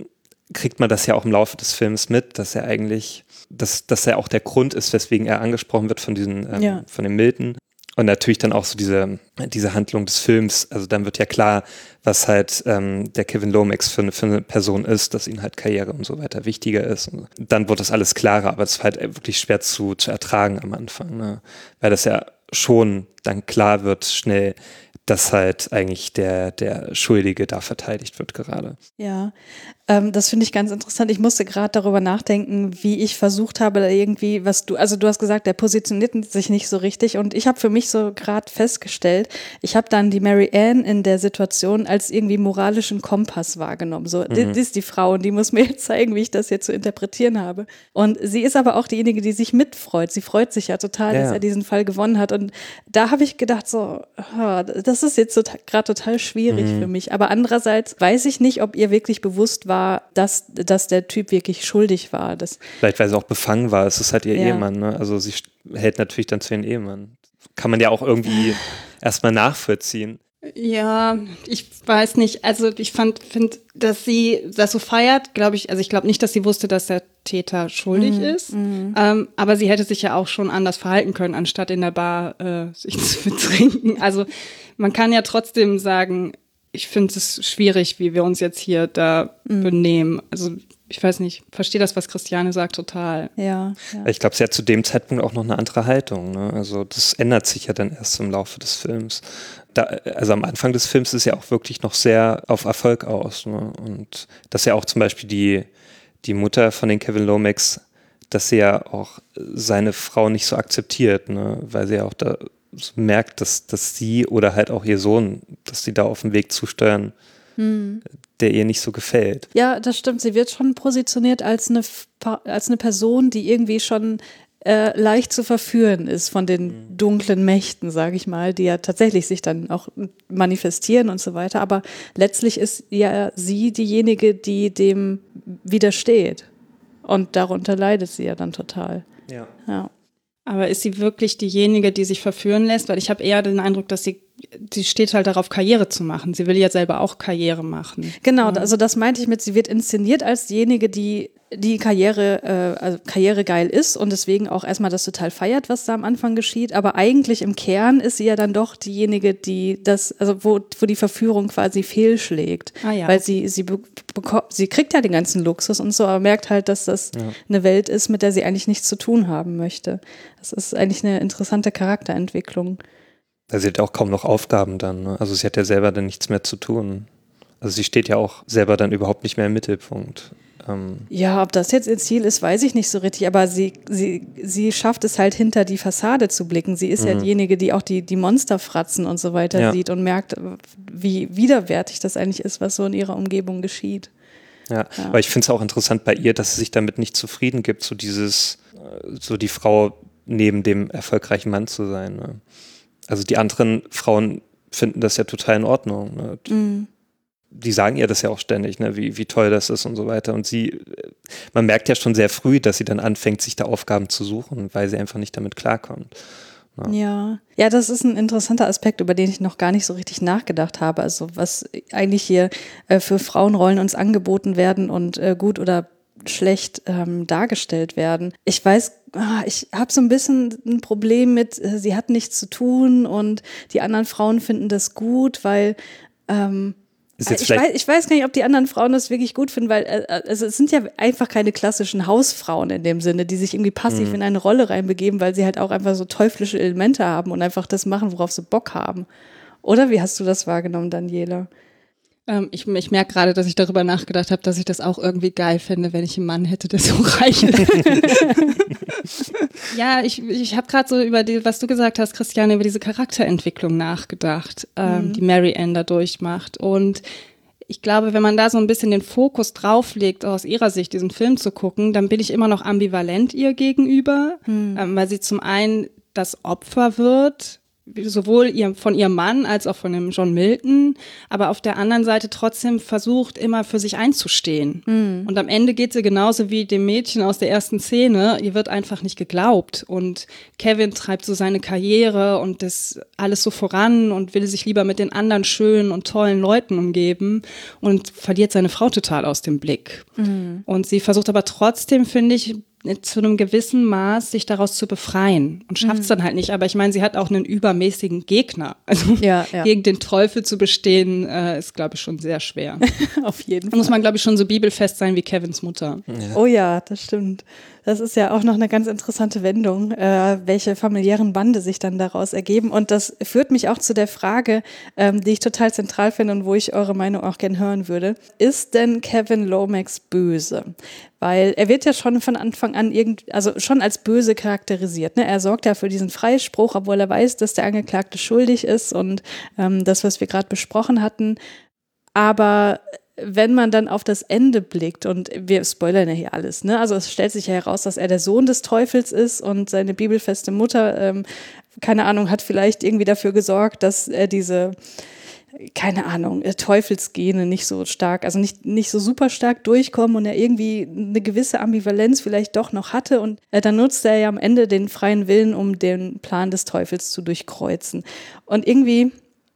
kriegt man das ja auch im Laufe des Films mit, dass er eigentlich, dass er auch der Grund ist, weswegen er angesprochen wird von von dem Milton. Und natürlich dann auch so diese Handlung des Films, also dann wird ja klar, was halt der Kevin Lomax für eine Person ist, dass ihm halt Karriere und so weiter wichtiger ist. Und dann wird das alles klarer, aber es war halt wirklich schwer zu ertragen am Anfang, ne? Weil das ja schon dann klar wird schnell, dass halt eigentlich der Schuldige da verteidigt wird gerade. Ja, das finde ich ganz interessant. Ich musste gerade darüber nachdenken, wie ich versucht habe, da irgendwie, du hast gesagt, der positioniert sich nicht so richtig und ich habe für mich so gerade festgestellt, ich habe dann die Mary Ann in der Situation als irgendwie moralischen Kompass wahrgenommen. So, die ist die Frau und die muss mir jetzt zeigen, wie ich das jetzt zu interpretieren habe. Und sie ist aber auch diejenige, die sich mitfreut. Sie freut sich ja total, dass er diesen Fall gewonnen hat. Und da habe ich gedacht so, das ist jetzt gerade total schwierig für mich. Aber andererseits weiß ich nicht, ob ihr wirklich bewusst war, dass der Typ wirklich schuldig war. Vielleicht, weil sie auch befangen war. Es ist halt ihr Ehemann, ne? Also sie hält natürlich dann zu ihrem Ehemann. Kann man ja auch irgendwie erstmal nachvollziehen. Ja, ich weiß nicht. Also ich finde, dass sie das so feiert, glaube ich, also ich glaube nicht, dass sie wusste, dass der Täter schuldig ist. Aber sie hätte sich ja auch schon anders verhalten können, anstatt in der Bar sich zu betrinken. Also man kann ja trotzdem sagen, ich finde es schwierig, wie wir uns jetzt hier da benehmen. Also ich weiß nicht, verstehe das, was Christiane sagt, total. Ja. Ich glaube, sie hat zu dem Zeitpunkt auch noch eine andere Haltung, ne? Also das ändert sich ja dann erst im Laufe des Films. Also am Anfang des Films ist ja auch wirklich noch sehr auf Erfolg aus, ne? Und dass ja auch zum Beispiel die Mutter von den Kevin Lomax, dass sie ja auch seine Frau nicht so akzeptiert, ne? Weil sie ja auch da merkt, dass sie oder halt auch ihr Sohn, dass sie da auf den Weg zusteuern, der ihr nicht so gefällt. Ja, das stimmt. Sie wird schon positioniert als eine Person, die irgendwie schon leicht zu verführen ist von den dunklen Mächten, sage ich mal, die ja tatsächlich sich dann auch manifestieren und so weiter. Aber letztlich ist ja sie diejenige, die dem widersteht. Und darunter leidet sie ja dann total. Ja. Aber ist sie wirklich diejenige, die sich verführen lässt? Weil ich habe eher den Eindruck, dass sie steht halt darauf, Karriere zu machen. Sie will ja selber auch Karriere machen. Genau, also das meinte ich mit, sie wird inszeniert als diejenige, die karrieregeil ist und deswegen auch erstmal das total feiert, was da am Anfang geschieht. Aber eigentlich im Kern ist sie ja dann doch diejenige, die wo die Verführung quasi fehlschlägt. Weil sie kriegt ja den ganzen Luxus und so, aber merkt halt, dass das eine Welt ist, mit der sie eigentlich nichts zu tun haben möchte. Das ist eigentlich eine interessante Charakterentwicklung. Sie hat auch kaum noch Aufgaben dann, ne? Also sie hat ja selber dann nichts mehr zu tun. Also sie steht ja auch selber dann überhaupt nicht mehr im Mittelpunkt. Ja, ob das jetzt ihr Ziel ist, weiß ich nicht so richtig, aber sie schafft es halt hinter die Fassade zu blicken. Sie ist ja diejenige, die auch die Monsterfratzen und so weiter sieht und merkt, wie widerwärtig das eigentlich ist, was so in ihrer Umgebung geschieht. Ja. Aber ich finde es auch interessant bei ihr, dass sie sich damit nicht zufrieden gibt, so die Frau neben dem erfolgreichen Mann zu sein, ne? Also die anderen Frauen finden das ja total in Ordnung, ne? Die sagen ihr das ja auch ständig, ne, wie toll das ist und so weiter. Und man merkt ja schon sehr früh, dass sie dann anfängt, sich da Aufgaben zu suchen, weil sie einfach nicht damit klarkommt. Ja, das ist ein interessanter Aspekt, über den ich noch gar nicht so richtig nachgedacht habe. Also was eigentlich hier für Frauenrollen uns angeboten werden und gut oder schlecht dargestellt werden. Ich weiß, ich habe so ein bisschen ein Problem mit, sie hat nichts zu tun und die anderen Frauen finden das gut, weil ich weiß gar nicht, ob die anderen Frauen das wirklich gut finden, weil also es sind ja einfach keine klassischen Hausfrauen in dem Sinne, die sich irgendwie passiv in eine Rolle reinbegeben, weil sie halt auch einfach so teuflische Elemente haben und einfach das machen, worauf sie Bock haben. Oder wie hast du das wahrgenommen, Daniela? Ich merke gerade, dass ich darüber nachgedacht habe, dass ich das auch irgendwie geil finde, wenn ich einen Mann hätte, der so reich ist. Ja, ich habe gerade so über was du gesagt hast, Christiane, über diese Charakterentwicklung nachgedacht, die Mary Ann da durchmacht. Und ich glaube, wenn man da so ein bisschen den Fokus drauf legt, aus ihrer Sicht diesen Film zu gucken, dann bin ich immer noch ambivalent ihr gegenüber, weil sie zum einen das Opfer wird, sowohl von ihrem Mann als auch von dem John Milton, aber auf der anderen Seite trotzdem versucht, immer für sich einzustehen. Und am Ende geht sie genauso wie dem Mädchen aus der ersten Szene, ihr wird einfach nicht geglaubt und Kevin treibt so seine Karriere und das alles so voran und will sich lieber mit den anderen schönen und tollen Leuten umgeben und verliert seine Frau total aus dem Blick. Und sie versucht aber trotzdem, finde ich, zu einem gewissen Maß sich daraus zu befreien und schafft es dann halt nicht. Aber ich meine, sie hat auch einen übermäßigen Gegner. Also gegen den Teufel zu bestehen, ist, glaube ich, schon sehr schwer. Auf jeden Fall. Da muss man, glaube ich, schon so bibelfest sein wie Kevins Mutter. Ja. Oh ja, das stimmt. Das ist ja auch noch eine ganz interessante Wendung, welche familiären Bande sich dann daraus ergeben. Und das führt mich auch zu der Frage, die ich total zentral finde und wo ich eure Meinung auch gern hören würde. Ist denn Kevin Lomax böse? Weil er wird ja schon von Anfang an also schon als böse charakterisiert. Ne? Er sorgt ja für diesen Freispruch, obwohl er weiß, dass der Angeklagte schuldig ist und das, was wir gerade besprochen hatten. Aber wenn man dann auf das Ende blickt, und wir spoilern ja hier alles, ne? Also es stellt sich ja heraus, dass er der Sohn des Teufels ist und seine bibelfeste Mutter, keine Ahnung, hat vielleicht irgendwie dafür gesorgt, dass er diese, keine Ahnung, Teufelsgene nicht so stark, also nicht so super stark durchkommen und er irgendwie eine gewisse Ambivalenz vielleicht doch noch hatte und dann nutzt er ja am Ende den freien Willen, um den Plan des Teufels zu durchkreuzen. Und irgendwie,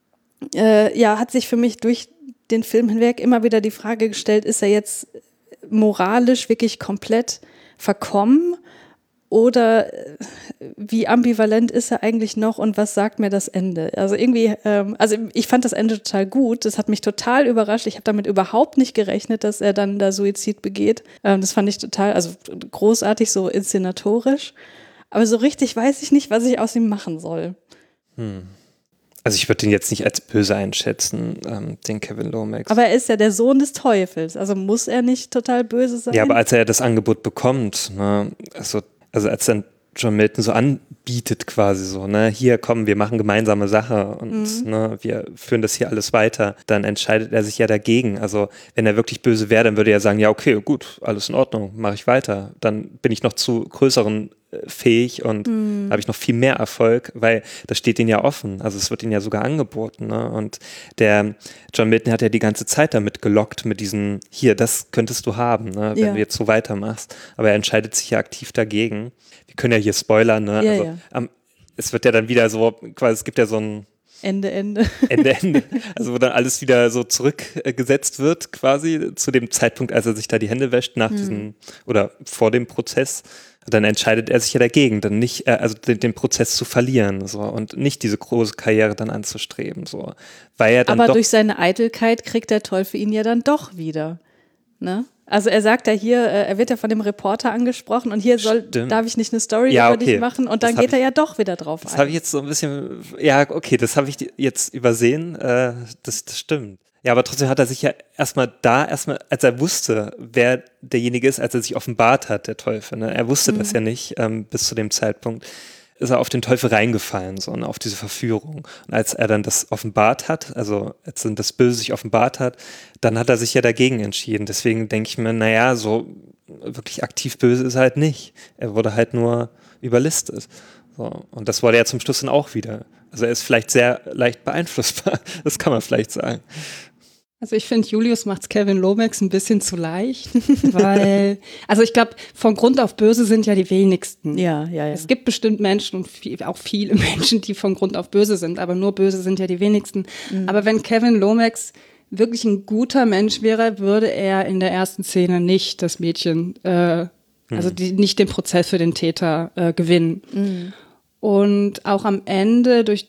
hat sich für mich durch den Film hinweg immer wieder die Frage gestellt, ist er jetzt moralisch wirklich komplett verkommen oder wie ambivalent ist er eigentlich noch und was sagt mir das Ende? Also irgendwie, ich fand das Ende total gut, das hat mich total überrascht, ich habe damit überhaupt nicht gerechnet, dass er dann da Suizid begeht. Das fand ich total, also großartig, so inszenatorisch, aber so richtig weiß ich nicht, was ich aus ihm machen soll. Also ich würde den jetzt nicht als böse einschätzen, den Kevin Lomax. Aber er ist ja der Sohn des Teufels, also muss er nicht total böse sein? Ja, aber als er das Angebot bekommt, ne, also als dann John Milton so anbietet quasi so, ne, hier komm, wir machen gemeinsame Sache und ne, wir führen das hier alles weiter, dann entscheidet er sich ja dagegen. Also wenn er wirklich böse wäre, dann würde er sagen, ja okay, gut, alles in Ordnung, mache ich weiter. Dann bin ich noch zu größeren fähig und habe ich noch viel mehr Erfolg, weil das steht ihnen ja offen, also es wird ihnen ja sogar angeboten, ne? Und der John Milton hat ja die ganze Zeit damit gelockt, mit diesem, hier, das könntest du haben, ne, wenn du jetzt so weitermachst, aber er entscheidet sich ja aktiv dagegen. Wir können ja hier spoilern, ne? Es wird ja dann wieder so, quasi, es gibt ja so ein Ende. Also wo dann alles wieder so zurückgesetzt wird, quasi zu dem Zeitpunkt, als er sich da die Hände wäscht nach diesem oder vor dem Prozess. Dann entscheidet er sich ja dagegen, dann nicht, also den Prozess zu verlieren, so, und nicht diese große Karriere dann anzustreben, so, weil er dann aber durch seine Eitelkeit kriegt der Teufel ihn ja dann doch wieder, ne? Also er sagt ja hier, er wird ja von dem Reporter angesprochen und hier darf ich nicht eine Story über dich machen und dann geht er ja doch wieder drauf ein. Das habe ich jetzt so ein bisschen, ja, okay, das habe ich jetzt übersehen, das stimmt. Ja, aber trotzdem hat er sich ja erstmal, als er wusste, wer derjenige ist, als er sich offenbart hat, der Teufel, ne? Er wusste das ja nicht bis zu dem Zeitpunkt, ist er auf den Teufel reingefallen, so, ne, auf diese Verführung. Und als er dann das offenbart hat, also als dann das Böse sich offenbart hat, dann hat er sich ja dagegen entschieden. Deswegen denke ich mir, naja, so wirklich aktiv böse ist er halt nicht. Er wurde halt nur überlistet. So. Und das wurde er zum Schluss dann auch wieder. Also er ist vielleicht sehr leicht beeinflussbar, das kann man vielleicht sagen. Also ich finde, Julius macht's Kevin Lomax ein bisschen zu leicht, weil, also ich glaube, von Grund auf böse sind ja die wenigsten. Ja. Es gibt bestimmt Menschen und auch viele Menschen, die von Grund auf böse sind, aber nur böse sind ja die wenigsten. Aber wenn Kevin Lomax wirklich ein guter Mensch wäre, würde er in der ersten Szene nicht das Mädchen, nicht den Prozess für den Täter gewinnen. Und auch am Ende durch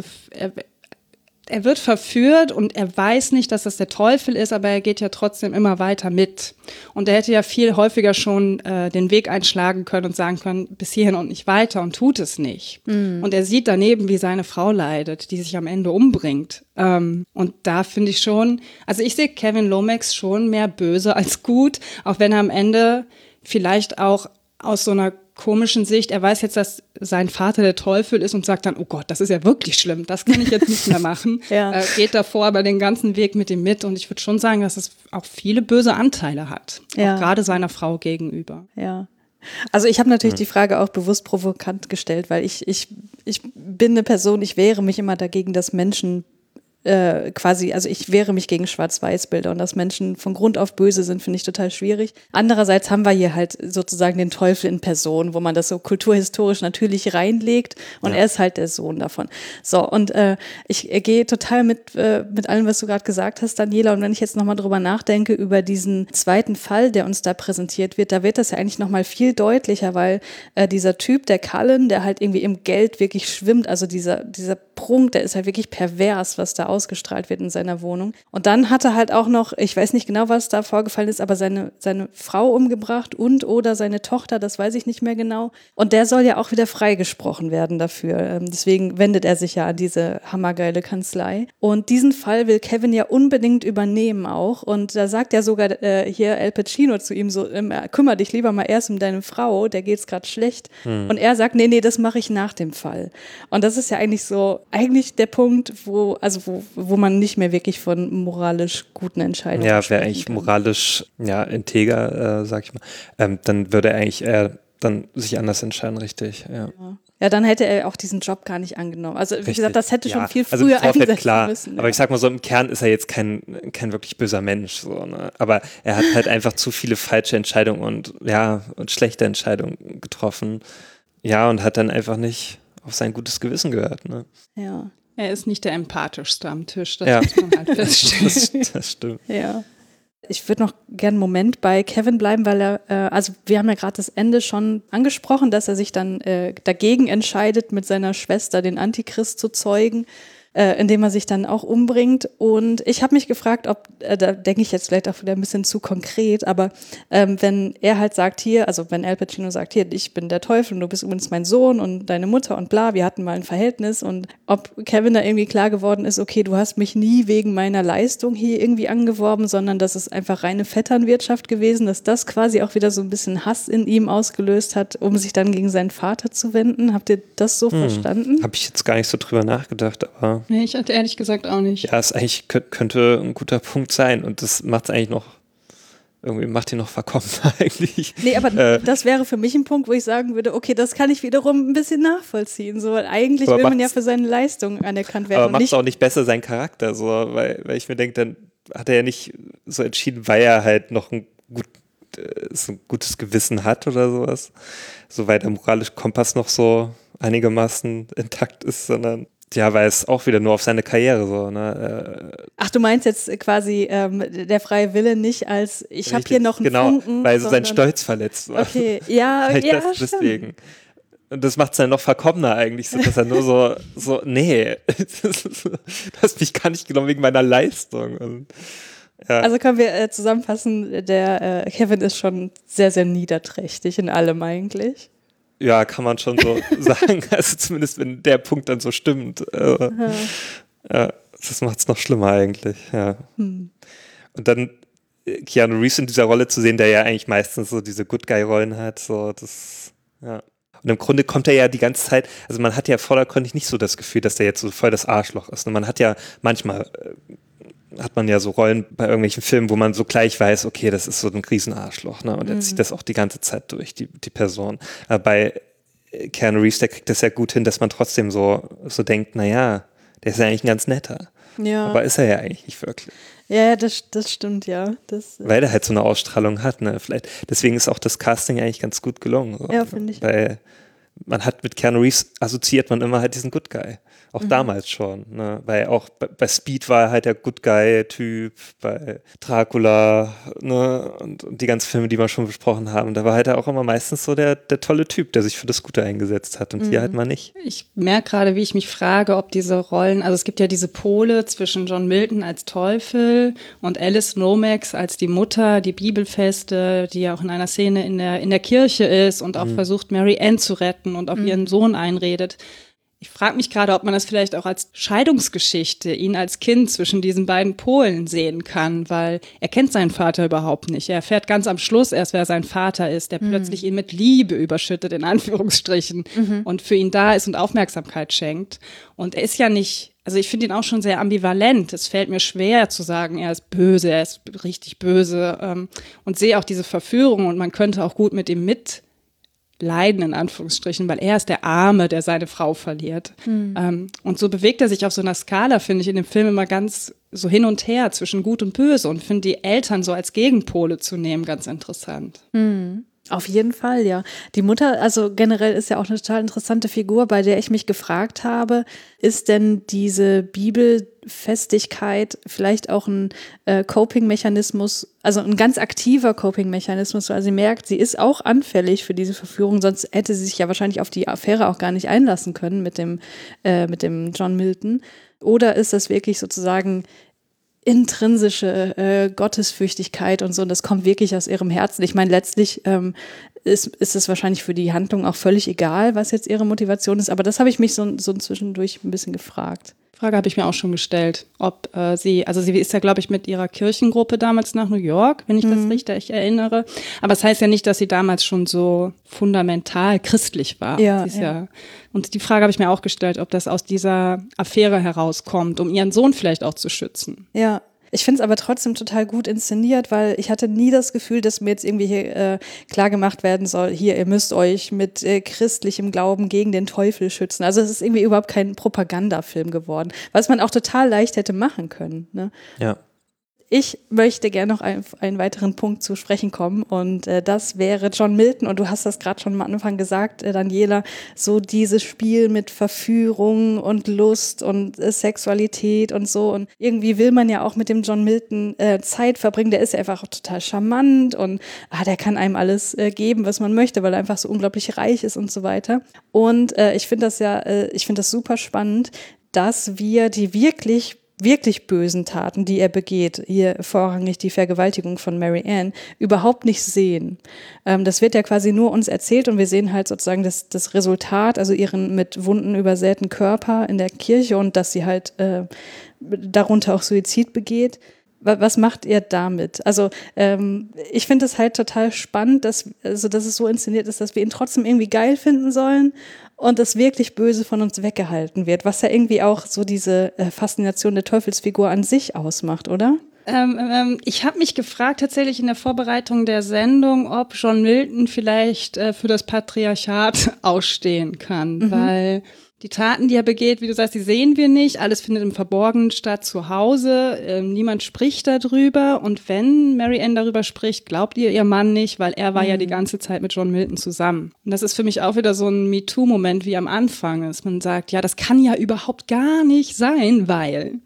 er wird verführt und er weiß nicht, dass das der Teufel ist, aber er geht ja trotzdem immer weiter mit. Und er hätte ja viel häufiger schon den Weg einschlagen können und sagen können, bis hierhin und nicht weiter, und tut es nicht. Und er sieht daneben, wie seine Frau leidet, die sich am Ende umbringt. Und da finde ich schon, also ich sehe Kevin Lomax schon mehr böse als gut, auch wenn er am Ende vielleicht auch aus so einer komischen Sicht, er weiß jetzt, dass sein Vater der Teufel ist und sagt dann, oh Gott, das ist ja wirklich schlimm, das kann ich jetzt nicht mehr machen. Geht davor aber den ganzen Weg mit ihm mit, und ich würde schon sagen, dass es auch viele böse Anteile hat, auch gerade seiner Frau gegenüber. Ja. Also ich habe natürlich die Frage auch bewusst provokant gestellt, weil ich bin eine Person, ich wehre mich immer dagegen, dass Menschen also ich wehre mich gegen Schwarz-Weiß-Bilder und dass Menschen von Grund auf böse sind, finde ich total schwierig. Andererseits haben wir hier halt sozusagen den Teufel in Person, wo man das so kulturhistorisch natürlich reinlegt und er ist halt der Sohn davon. So, und ich gehe total mit allem, was du gerade gesagt hast, Daniela, und wenn ich jetzt nochmal drüber nachdenke, über diesen zweiten Fall, der uns da präsentiert wird, da wird das ja eigentlich nochmal viel deutlicher, weil dieser Typ, der Cullen, der halt irgendwie im Geld wirklich schwimmt, also dieser Prunk, der ist halt wirklich pervers, was da ausgestrahlt wird in seiner Wohnung. Und dann hat er halt auch noch, ich weiß nicht genau, was da vorgefallen ist, aber seine Frau umgebracht oder seine Tochter, das weiß ich nicht mehr genau. Und der soll ja auch wieder freigesprochen werden dafür. Deswegen wendet er sich ja an diese hammergeile Kanzlei. Und diesen Fall will Kevin ja unbedingt übernehmen auch. Und da sagt ja sogar hier Al Pacino zu ihm so, kümmere dich lieber mal erst um deine Frau, der geht's gerade schlecht. Und er sagt, nee, das mache ich nach dem Fall. Und das ist ja eigentlich der Punkt, wo man nicht mehr wirklich von moralisch guten Entscheidungen Ja, sprechen wäre eigentlich kann. moralisch integer, sag ich mal. Dann würde er eigentlich eher dann sich anders entscheiden, richtig. Ja, dann hätte er auch diesen Job gar nicht angenommen. Also wie gesagt, das hätte schon viel also früher im Vorfeld einsetzen klar, müssen. aber ich sag mal so, im Kern ist er jetzt kein wirklich böser Mensch. So, ne? Aber er hat halt einfach zu viele falsche Entscheidungen und schlechte Entscheidungen getroffen. Ja, und hat dann einfach nicht auf sein gutes Gewissen gehört. Ne? Ja. Er ist nicht der empathischste am Tisch, das muss man halt feststellen. Das stimmt. Ja. Ich würde noch gerne einen Moment bei Kevin bleiben, weil also wir haben ja gerade das Ende schon angesprochen, dass er sich dann dagegen entscheidet, mit seiner Schwester den Antichrist zu zeugen, indem er sich dann auch umbringt. Und ich habe mich gefragt, ob, da denke ich jetzt vielleicht auch wieder ein bisschen zu konkret, aber wenn er halt sagt hier, also wenn Al Pacino sagt hier, ich bin der Teufel und du bist übrigens mein Sohn und deine Mutter und bla, wir hatten mal ein Verhältnis, und ob Kevin da irgendwie klar geworden ist, okay, du hast mich nie wegen meiner Leistung hier irgendwie angeworben, sondern das ist einfach reine Vetternwirtschaft gewesen, dass das quasi auch wieder so ein bisschen Hass in ihm ausgelöst hat, um sich dann gegen seinen Vater zu wenden. Habt ihr das so verstanden? Habe ich jetzt gar nicht so drüber nachgedacht, aber Nee, ich hatte ehrlich gesagt auch nicht. ja, es eigentlich könnte ein guter Punkt sein, und das macht es eigentlich noch, irgendwie macht ihn noch verkommener eigentlich. Nee, aber das wäre für mich ein Punkt, wo ich sagen würde, okay, das kann ich wiederum ein bisschen nachvollziehen, so, weil eigentlich will man ja für seine Leistung anerkannt werden. Aber und macht es nicht, auch nicht besser seinen Charakter, so, weil ich mir denke, dann hat er ja nicht so entschieden, weil er halt noch ein gutes Gewissen hat oder sowas, so weil der moralische Kompass noch so einigermaßen intakt ist, sondern ja, weil es auch wieder nur auf seine Karriere so, ne? Ach, du meinst jetzt quasi der freie Wille nicht als, ich habe hier noch einen Funken. Genau, weil so sein sondern- Stolz verletzt war. Okay, ja, Vielleicht ja, das stimmt. deswegen. Und das macht es dann noch verkommener eigentlich, so, dass er nur so nee, du hast mich gar nicht genommen wegen meiner Leistung. Und, ja. Also können wir zusammenfassen, der Kevin ist schon sehr, sehr niederträchtig in allem eigentlich. Ja, kann man schon so sagen. Also zumindest, wenn der Punkt dann so stimmt. Ja, das macht es noch schlimmer eigentlich, ja. Und dann Keanu Reeves in dieser Rolle zu sehen, der ja eigentlich meistens so diese Good-Guy-Rollen hat, so das, ja. Und im Grunde kommt er ja die ganze Zeit, also man hat ja vordergründig nicht so das Gefühl, dass der jetzt so voll das Arschloch ist. Und man hat ja manchmal hat man ja so Rollen bei irgendwelchen Filmen, wo man so gleich weiß, okay, das ist so ein Riesenarschloch, ne? Und er zieht das auch die ganze Zeit durch, die Person. Aber bei Keanu Reeves, der kriegt das ja gut hin, dass man trotzdem so denkt, naja, der ist ja eigentlich ein ganz netter. Ja. Aber ist er ja eigentlich nicht wirklich. Ja, das stimmt, ja. Weil er halt so eine Ausstrahlung hat, ne? Vielleicht, deswegen ist auch das Casting eigentlich ganz gut gelungen. So. Ja, finde ich. Weil man hat mit Keanu Reeves assoziiert man immer halt diesen Good Guy. Auch damals schon, ne? Weil auch bei Speed war er halt der Good Guy-Typ, bei Dracula, ne? Und die ganzen Filme, die wir schon besprochen haben, da war halt auch immer meistens so der tolle Typ, der sich für das Gute eingesetzt hat, und hier halt mal nicht. Ich merke gerade, wie ich mich frage, ob diese Rollen, also es gibt ja diese Pole zwischen John Milton als Teufel und Alice Lomax als die Mutter, die Bibelfeste, die ja auch in einer Szene in der Kirche ist und auch versucht, Mary Ann zu retten und auf ihren Sohn einredet. Ich frage mich gerade, ob man das vielleicht auch als Scheidungsgeschichte, ihn als Kind zwischen diesen beiden Polen sehen kann, weil er kennt seinen Vater überhaupt nicht. Er erfährt ganz am Schluss erst, wer sein Vater ist, der plötzlich ihn mit Liebe überschüttet, in Anführungsstrichen, und für ihn da ist und Aufmerksamkeit schenkt. Und er ist ja nicht, also ich finde ihn auch schon sehr ambivalent. Es fällt mir schwer zu sagen, er ist böse, er ist richtig böse, und sehe auch diese Verführung, und man könnte auch gut mit ihm leiden, in Anführungsstrichen, weil er ist der Arme, der seine Frau verliert. Und so bewegt er sich auf so einer Skala, finde ich, in dem Film immer ganz so hin und her zwischen Gut und Böse und finde die Eltern so als Gegenpole zu nehmen ganz interessant. Auf jeden Fall, ja. Die Mutter, also generell ist ja auch eine total interessante Figur, bei der ich mich gefragt habe, ist denn diese Bibelfestigkeit vielleicht auch ein Coping-Mechanismus, also ein ganz aktiver Coping-Mechanismus, weil sie merkt, sie ist auch anfällig für diese Verführung, sonst hätte sie sich ja wahrscheinlich auf die Affäre auch gar nicht einlassen können mit dem John Milton. Oder ist das wirklich sozusagen intrinsische Gottesfürchtigkeit und so, und das kommt wirklich aus ihrem Herzen. Ich meine, letztlich ist es wahrscheinlich für die Handlung auch völlig egal, was jetzt ihre Motivation ist, aber das habe ich mich so zwischendurch ein bisschen gefragt. Frage habe ich mir auch schon gestellt, ob sie ist ja, glaube ich, mit ihrer Kirchengruppe damals nach New York, wenn ich das richtig erinnere. Aber es heißt ja nicht, dass sie damals schon so fundamental christlich war. Ja. Und die Frage habe ich mir auch gestellt, ob das aus dieser Affäre herauskommt, um ihren Sohn vielleicht auch zu schützen. Ja. Ich finde es aber trotzdem total gut inszeniert, weil ich hatte nie das Gefühl, dass mir jetzt irgendwie hier klar gemacht werden soll, hier, ihr müsst euch mit christlichem Glauben gegen den Teufel schützen. Also es ist irgendwie überhaupt kein Propagandafilm geworden, was man auch total leicht hätte machen können. Ne? Ja. Ich möchte gerne noch einen weiteren Punkt zu sprechen kommen, und das wäre John Milton, und du hast das gerade schon am Anfang gesagt, Daniela, so dieses Spiel mit Verführung und Lust und Sexualität und so, und irgendwie will man ja auch mit dem John Milton Zeit verbringen, der ist ja einfach auch total charmant und der kann einem alles geben, was man möchte, weil er einfach so unglaublich reich ist und so weiter. Und ich finde das super spannend, dass wir die wirklich bösen Taten, die er begeht, hier vorrangig die Vergewaltigung von Mary Ann, überhaupt nicht sehen. Das wird ja quasi nur uns erzählt, und wir sehen halt sozusagen das Resultat, also ihren mit Wunden übersäten Körper in der Kirche, und dass sie halt darunter auch Suizid begeht. Was macht ihr damit? Also ich finde es halt total spannend, dass es so inszeniert ist, dass wir ihn trotzdem irgendwie geil finden sollen und das wirklich Böse von uns weggehalten wird, was ja irgendwie auch so diese Faszination der Teufelsfigur an sich ausmacht, oder? Ich habe mich gefragt tatsächlich in der Vorbereitung der Sendung, ob John Milton vielleicht für das Patriarchat ausstehen kann, weil die Taten, die er begeht, wie du sagst, die sehen wir nicht. Alles findet im Verborgenen statt zu Hause. Niemand spricht darüber. Und wenn Mary Ann darüber spricht, glaubt ihr Mann nicht, weil er war ja die ganze Zeit mit John Milton zusammen. Und das ist für mich auch wieder so ein MeToo-Moment wie am Anfang, dass man sagt, ja, das kann ja überhaupt gar nicht sein, weil.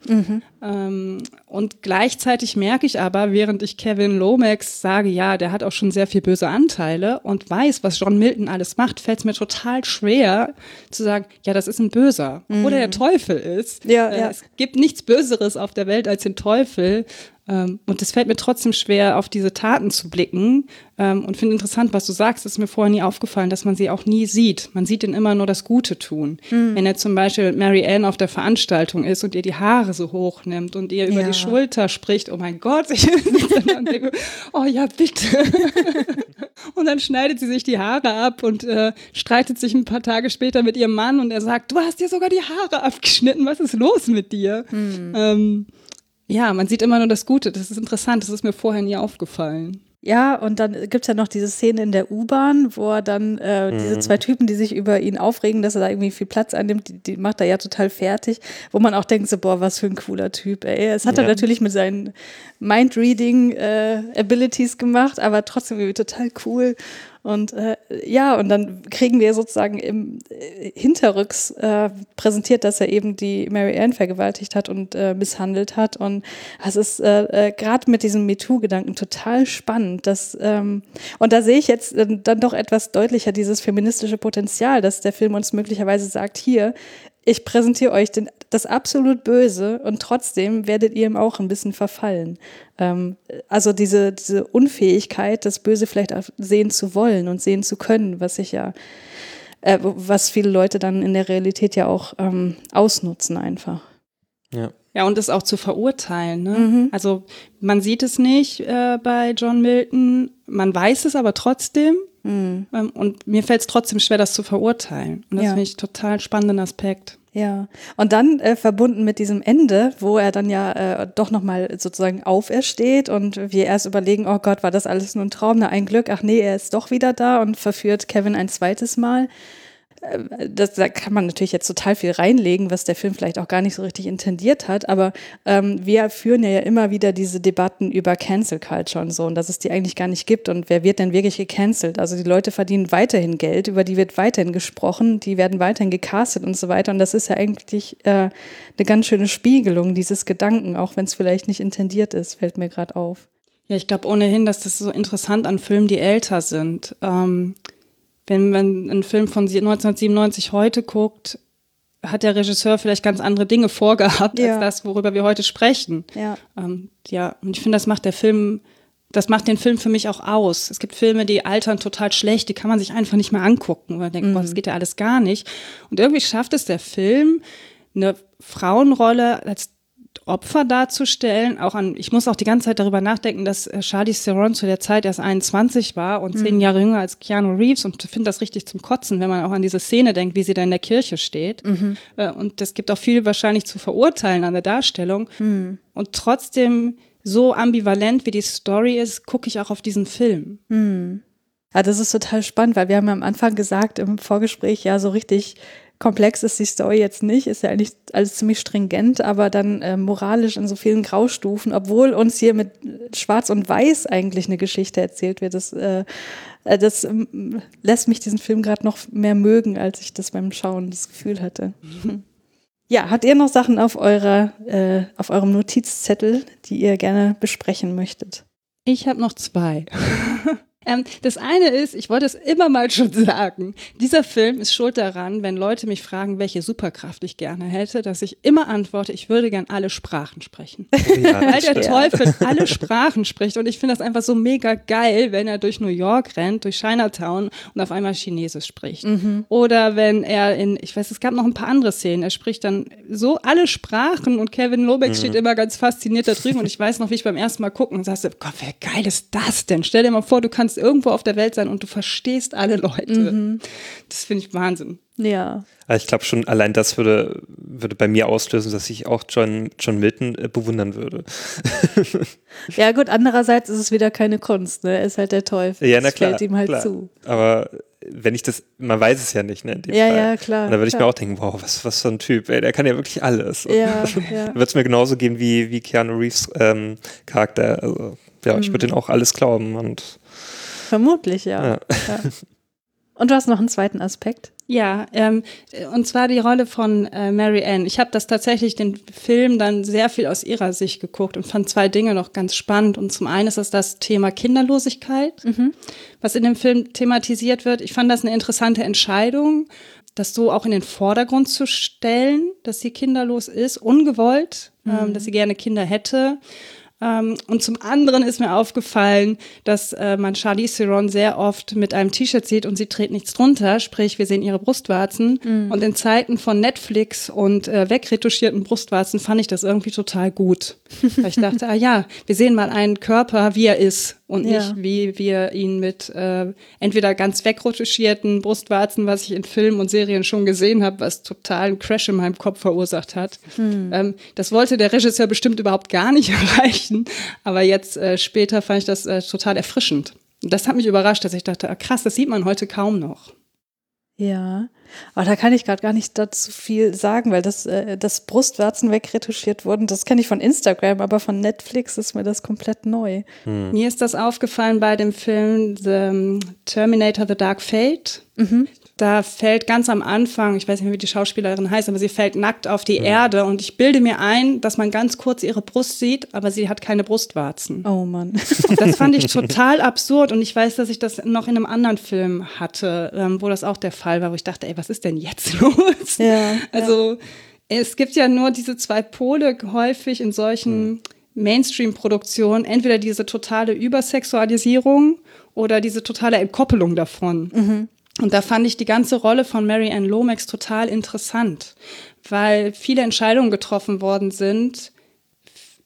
Und gleichzeitig merke ich aber, während ich Kevin Lomax sage, ja, der hat auch schon sehr viel böse Anteile und weiß, was John Milton alles macht, fällt es mir total schwer zu sagen, ja, das ist ein Böser. Oder der Teufel ist. Ja. Es gibt nichts Böseres auf der Welt als den Teufel. Und es fällt mir trotzdem schwer, auf diese Taten zu blicken. Und finde interessant, was du sagst, ist mir vorher nie aufgefallen, dass man sie auch nie sieht. Man sieht ihnen immer nur das Gute tun. Wenn er zum Beispiel mit Mary Ann auf der Veranstaltung ist und ihr die Haare so hoch nimmt und ihr über die Schulter spricht, oh mein Gott, ich denke, oh ja, bitte. Und dann schneidet sie sich die Haare ab und streitet sich ein paar Tage später mit ihrem Mann und er sagt, du hast dir sogar die Haare abgeschnitten, was ist los mit dir? Ja, man sieht immer nur das Gute. Das ist interessant, das ist mir vorher nie aufgefallen. Ja, und dann gibt's ja noch diese Szene in der U-Bahn, wo er dann diese zwei Typen, die sich über ihn aufregen, dass er da irgendwie viel Platz einnimmt, die macht er ja total fertig, wo man auch denkt so, boah, was für ein cooler Typ, ey. Es hat er natürlich mit seinen Mind-Reading-Abilities gemacht, aber trotzdem irgendwie total cool. Und und dann kriegen wir sozusagen im Hinterrücks präsentiert, dass er eben die Mary Ann vergewaltigt hat und misshandelt hat. Und es ist gerade mit diesem MeToo-Gedanken total spannend. Und da sehe ich jetzt dann doch etwas deutlicher dieses feministische Potenzial, dass der Film uns möglicherweise sagt, hier, ich präsentiere euch das absolut Böse und trotzdem werdet ihr ihm auch ein bisschen verfallen. Also diese Unfähigkeit, das Böse vielleicht auch sehen zu wollen und sehen zu können, was viele Leute dann in der Realität ja auch ausnutzen einfach. Ja, und es auch zu verurteilen. Ne? Also man sieht es nicht bei John Milton, man weiß es aber trotzdem. Und mir fällt es trotzdem schwer, das zu verurteilen. Und das finde ich total spannenden Aspekt. Ja, und dann verbunden mit diesem Ende, wo er dann ja doch nochmal sozusagen aufersteht und wir erst überlegen, oh Gott, war das alles nur ein Traum? Na, ein Glück, ach nee, er ist doch wieder da und verführt Kevin ein zweites Mal. Da kann man natürlich jetzt total viel reinlegen, was der Film vielleicht auch gar nicht so richtig intendiert hat, aber wir führen ja immer wieder diese Debatten über Cancel Culture und so und dass es die eigentlich gar nicht gibt und wer wird denn wirklich gecancelt? Also die Leute verdienen weiterhin Geld, über die wird weiterhin gesprochen, die werden weiterhin gecastet und so weiter und das ist ja eigentlich eine ganz schöne Spiegelung dieses Gedanken, auch wenn es vielleicht nicht intendiert ist, fällt mir gerade auf. Ja, ich glaube ohnehin, dass das so interessant an Filmen, die älter sind. Wenn man einen Film von 1997 heute guckt, hat der Regisseur vielleicht ganz andere Dinge vorgehabt, als das, worüber wir heute sprechen. Ja, und ich finde, das macht den Film für mich auch aus. Es gibt Filme, die altern total schlecht, die kann man sich einfach nicht mehr angucken, weil man denkt, boah, das geht ja alles gar nicht. Und irgendwie schafft es der Film, eine Frauenrolle als Opfer darzustellen, ich muss auch die ganze Zeit darüber nachdenken, dass Charlize Theron zu der Zeit erst 21 war und 10 Jahre jünger als Keanu Reeves und finde das richtig zum Kotzen, wenn man auch an diese Szene denkt, wie sie da in der Kirche steht. Und es gibt auch viel wahrscheinlich zu verurteilen an der Darstellung. Und trotzdem, so ambivalent wie die Story ist, gucke ich auch auf diesen Film. Ja, das ist total spannend, weil wir haben am Anfang gesagt im Vorgespräch, ja, so richtig komplex ist die Story jetzt nicht, ist ja eigentlich alles ziemlich stringent, aber dann moralisch in so vielen Graustufen, obwohl uns hier mit Schwarz und Weiß eigentlich eine Geschichte erzählt wird. Das lässt mich diesen Film gerade noch mehr mögen, als ich das beim Schauen das Gefühl hatte. Ja, habt ihr noch Sachen auf eurem Notizzettel, die ihr gerne besprechen möchtet? Ich habe noch 2. Das eine ist, ich wollte es immer mal schon sagen, dieser Film ist schuld daran, wenn Leute mich fragen, welche Superkraft ich gerne hätte, dass ich immer antworte, ich würde gern alle Sprachen sprechen. Ja, weil der Teufel alle Sprachen spricht und ich finde das einfach so mega geil, wenn er durch New York rennt, durch Chinatown und auf einmal Chinesisch spricht. Oder wenn er es gab noch ein paar andere Szenen, er spricht dann so alle Sprachen und Kevin Lomax steht immer ganz fasziniert da drüben und ich weiß noch, wie ich beim ersten Mal gucken und sagte, Gott, wie geil ist das denn? Stell dir mal vor, du kannst irgendwo auf der Welt sein und du verstehst alle Leute. Das finde ich Wahnsinn. Ja. Ich glaube schon, allein das würde bei mir auslösen, dass ich auch John Milton bewundern würde. Ja gut, andererseits ist es wieder keine Kunst, ne? Er ist halt der Teufel. Ja, na klar, fällt ihm halt klar. zu. Aber wenn ich das, man weiß es ja nicht, ne, in dem Fall. Ja, klar. Und da würde ich mir auch denken, wow, was für ein Typ, ey, der kann ja wirklich alles. Ja. Da wird es mir genauso gehen wie Keanu Reeves Charakter. Also, ja, ich würde denen auch alles glauben und vermutlich, ja. Und du hast noch einen zweiten Aspekt? Ja, und zwar die Rolle von Mary Ann. Ich habe den Film dann sehr viel aus ihrer Sicht geguckt und fand 2 Dinge noch ganz spannend. Und zum einen ist das Thema Kinderlosigkeit, was in dem Film thematisiert wird. Ich fand das eine interessante Entscheidung, das so auch in den Vordergrund zu stellen, dass sie kinderlos ist, ungewollt, dass sie gerne Kinder hätte. Und zum anderen ist mir aufgefallen, dass man Charlize Theron sehr oft mit einem T-Shirt sieht und sie trägt nichts drunter, sprich wir sehen ihre Brustwarzen. Und in Zeiten von Netflix und wegretuschierten Brustwarzen fand ich das irgendwie total gut. Weil ich dachte, wir sehen mal einen Körper, wie er ist und nicht, wie wir ihn mit entweder ganz wegretuschierten Brustwarzen, was ich in Filmen und Serien schon gesehen habe, was totalen Crash in meinem Kopf verursacht hat. Das wollte der Regisseur bestimmt überhaupt gar nicht erreichen. Aber jetzt später fand ich das total erfrischend. Und das hat mich überrascht, dass ich dachte, krass, das sieht man heute kaum noch. Ja, aber da kann ich gerade gar nicht dazu viel sagen, weil das Brustwarzen wegretuschiert wurden, das kenne ich von Instagram, aber von Netflix ist mir das komplett neu. Mir ist das aufgefallen bei dem Film The Terminator The Dark Fate. Da fällt ganz am Anfang, ich weiß nicht mehr, wie die Schauspielerin heißt, aber sie fällt nackt auf die Erde und ich bilde mir ein, dass man ganz kurz ihre Brust sieht, aber sie hat keine Brustwarzen. Oh Mann. Und das fand ich total absurd und ich weiß, dass ich das noch in einem anderen Film hatte, wo das auch der Fall war, wo ich dachte, was ist denn jetzt los? Ja, also es gibt ja nur diese 2 Pole häufig in solchen Mainstream-Produktionen, entweder diese totale Übersexualisierung oder diese totale Entkoppelung davon. Und da fand ich die ganze Rolle von Mary Ann Lomax total interessant, weil viele Entscheidungen getroffen worden sind,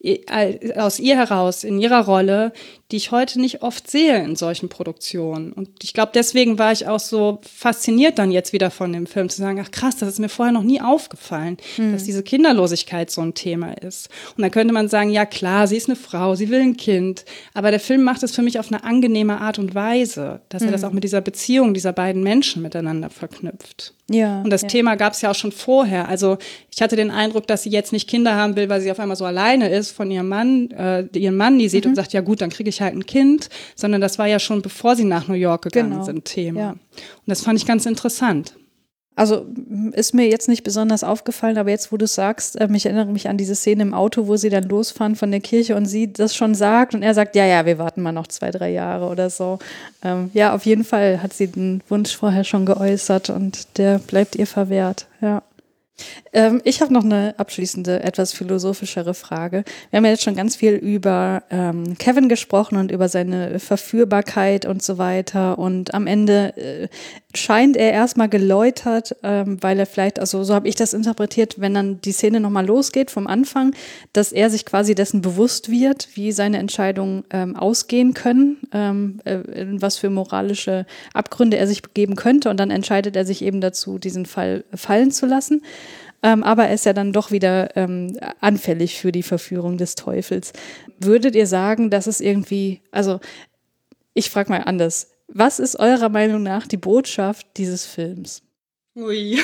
aus ihr heraus, in ihrer Rolle, die ich heute nicht oft sehe in solchen Produktionen. Und ich glaube, deswegen war ich auch so fasziniert dann jetzt wieder von dem Film, zu sagen, ach krass, das ist mir vorher noch nie aufgefallen, dass diese Kinderlosigkeit so ein Thema ist. Und dann könnte man sagen, ja klar, sie ist eine Frau, sie will ein Kind, aber der Film macht es für mich auf eine angenehme Art und Weise, dass er das auch mit dieser Beziehung dieser beiden Menschen miteinander verknüpft. Ja, und das Thema gab es ja auch schon vorher. Also ich hatte den Eindruck, dass sie jetzt nicht Kinder haben will, weil sie auf einmal so alleine ist von ihrem Mann, ihren Mann, die sieht und sagt, ja gut, dann kriege ich halt ein Kind, sondern das war ja schon, bevor sie nach New York gegangen sind, Thema. Ja. Und das fand ich ganz interessant. Also ist mir jetzt nicht besonders aufgefallen, aber jetzt, wo du es sagst, ich erinnere mich an diese Szene im Auto, wo sie dann losfahren von der Kirche und sie das schon sagt und er sagt, ja, wir warten mal noch 2-3 Jahre oder so. Ja, auf jeden Fall hat sie den Wunsch vorher schon geäußert und der bleibt ihr verwehrt, ja. Ich habe noch eine abschließende, etwas philosophischere Frage. Wir haben ja jetzt schon ganz viel über Kevin gesprochen und über seine Verführbarkeit und so weiter. Und am Ende scheint er erstmal geläutert, weil er vielleicht, also so habe ich das interpretiert, wenn dann die Szene nochmal losgeht vom Anfang, dass er sich quasi dessen bewusst wird, wie seine Entscheidungen ausgehen können, in was für moralische Abgründe er sich begeben könnte. Und dann entscheidet er sich eben dazu, diesen Fall fallen zu lassen. Aber er ist ja dann doch wieder anfällig für die Verführung des Teufels. Würdet ihr sagen, dass es irgendwie, also ich frage mal anders, was ist eurer Meinung nach die Botschaft dieses Films? Ui.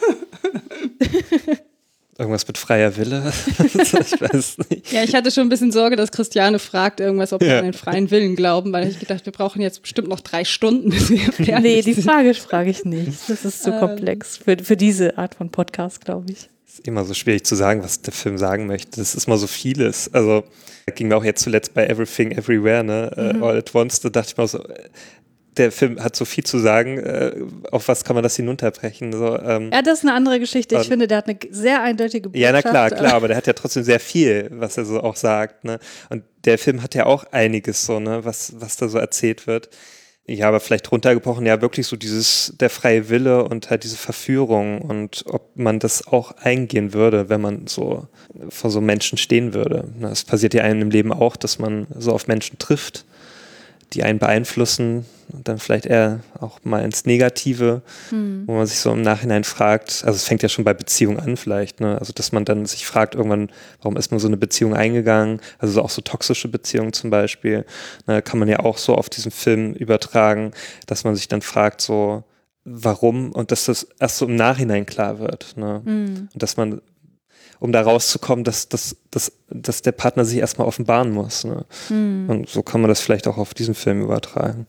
Irgendwas mit freier Wille? Ich weiß nicht. Ja, ich hatte schon ein bisschen Sorge, dass Christiane fragt irgendwas, ob wir an den freien Willen glauben, weil ich gedacht, wir brauchen jetzt bestimmt noch 3 Stunden, bis wir fertig sind. Nee, die Frage frage ich nicht. Das ist zu komplex für diese Art von Podcast, glaube ich. Es ist immer so schwierig zu sagen, was der Film sagen möchte. Das ist immer so vieles. Also ging mir auch jetzt zuletzt bei Everything Everywhere, ne? All at Once, da dachte ich mir auch so, der Film hat so viel zu sagen, auf was kann man das hinunterbrechen? So, ja, das ist eine andere Geschichte. Ich finde, der hat eine sehr eindeutige Botschaft. Ja, na klar, aber der hat ja trotzdem sehr viel, was er so auch sagt. Ne? Und der Film hat ja auch einiges so, ne, was da so erzählt wird. Ja, aber vielleicht runtergebrochen, ja, wirklich so der freie Wille und halt diese Verführung und ob man das auch eingehen würde, wenn man so vor so Menschen stehen würde. Es passiert ja einem im Leben auch, dass man so auf Menschen trifft, die einen beeinflussen und dann vielleicht eher auch mal ins Negative, wo man sich so im Nachhinein fragt, also es fängt ja schon bei Beziehungen an vielleicht, ne? Also dass man dann sich fragt irgendwann, warum ist man so eine Beziehung eingegangen, also auch so toxische Beziehungen zum Beispiel, ne? Kann man ja auch so auf diesen Film übertragen, dass man sich dann fragt so, warum und dass das erst so im Nachhinein klar wird, ne? Und dass man, um da rauszukommen, dass der Partner sich erstmal offenbaren muss. Ne? Und so kann man das vielleicht auch auf diesen Film übertragen.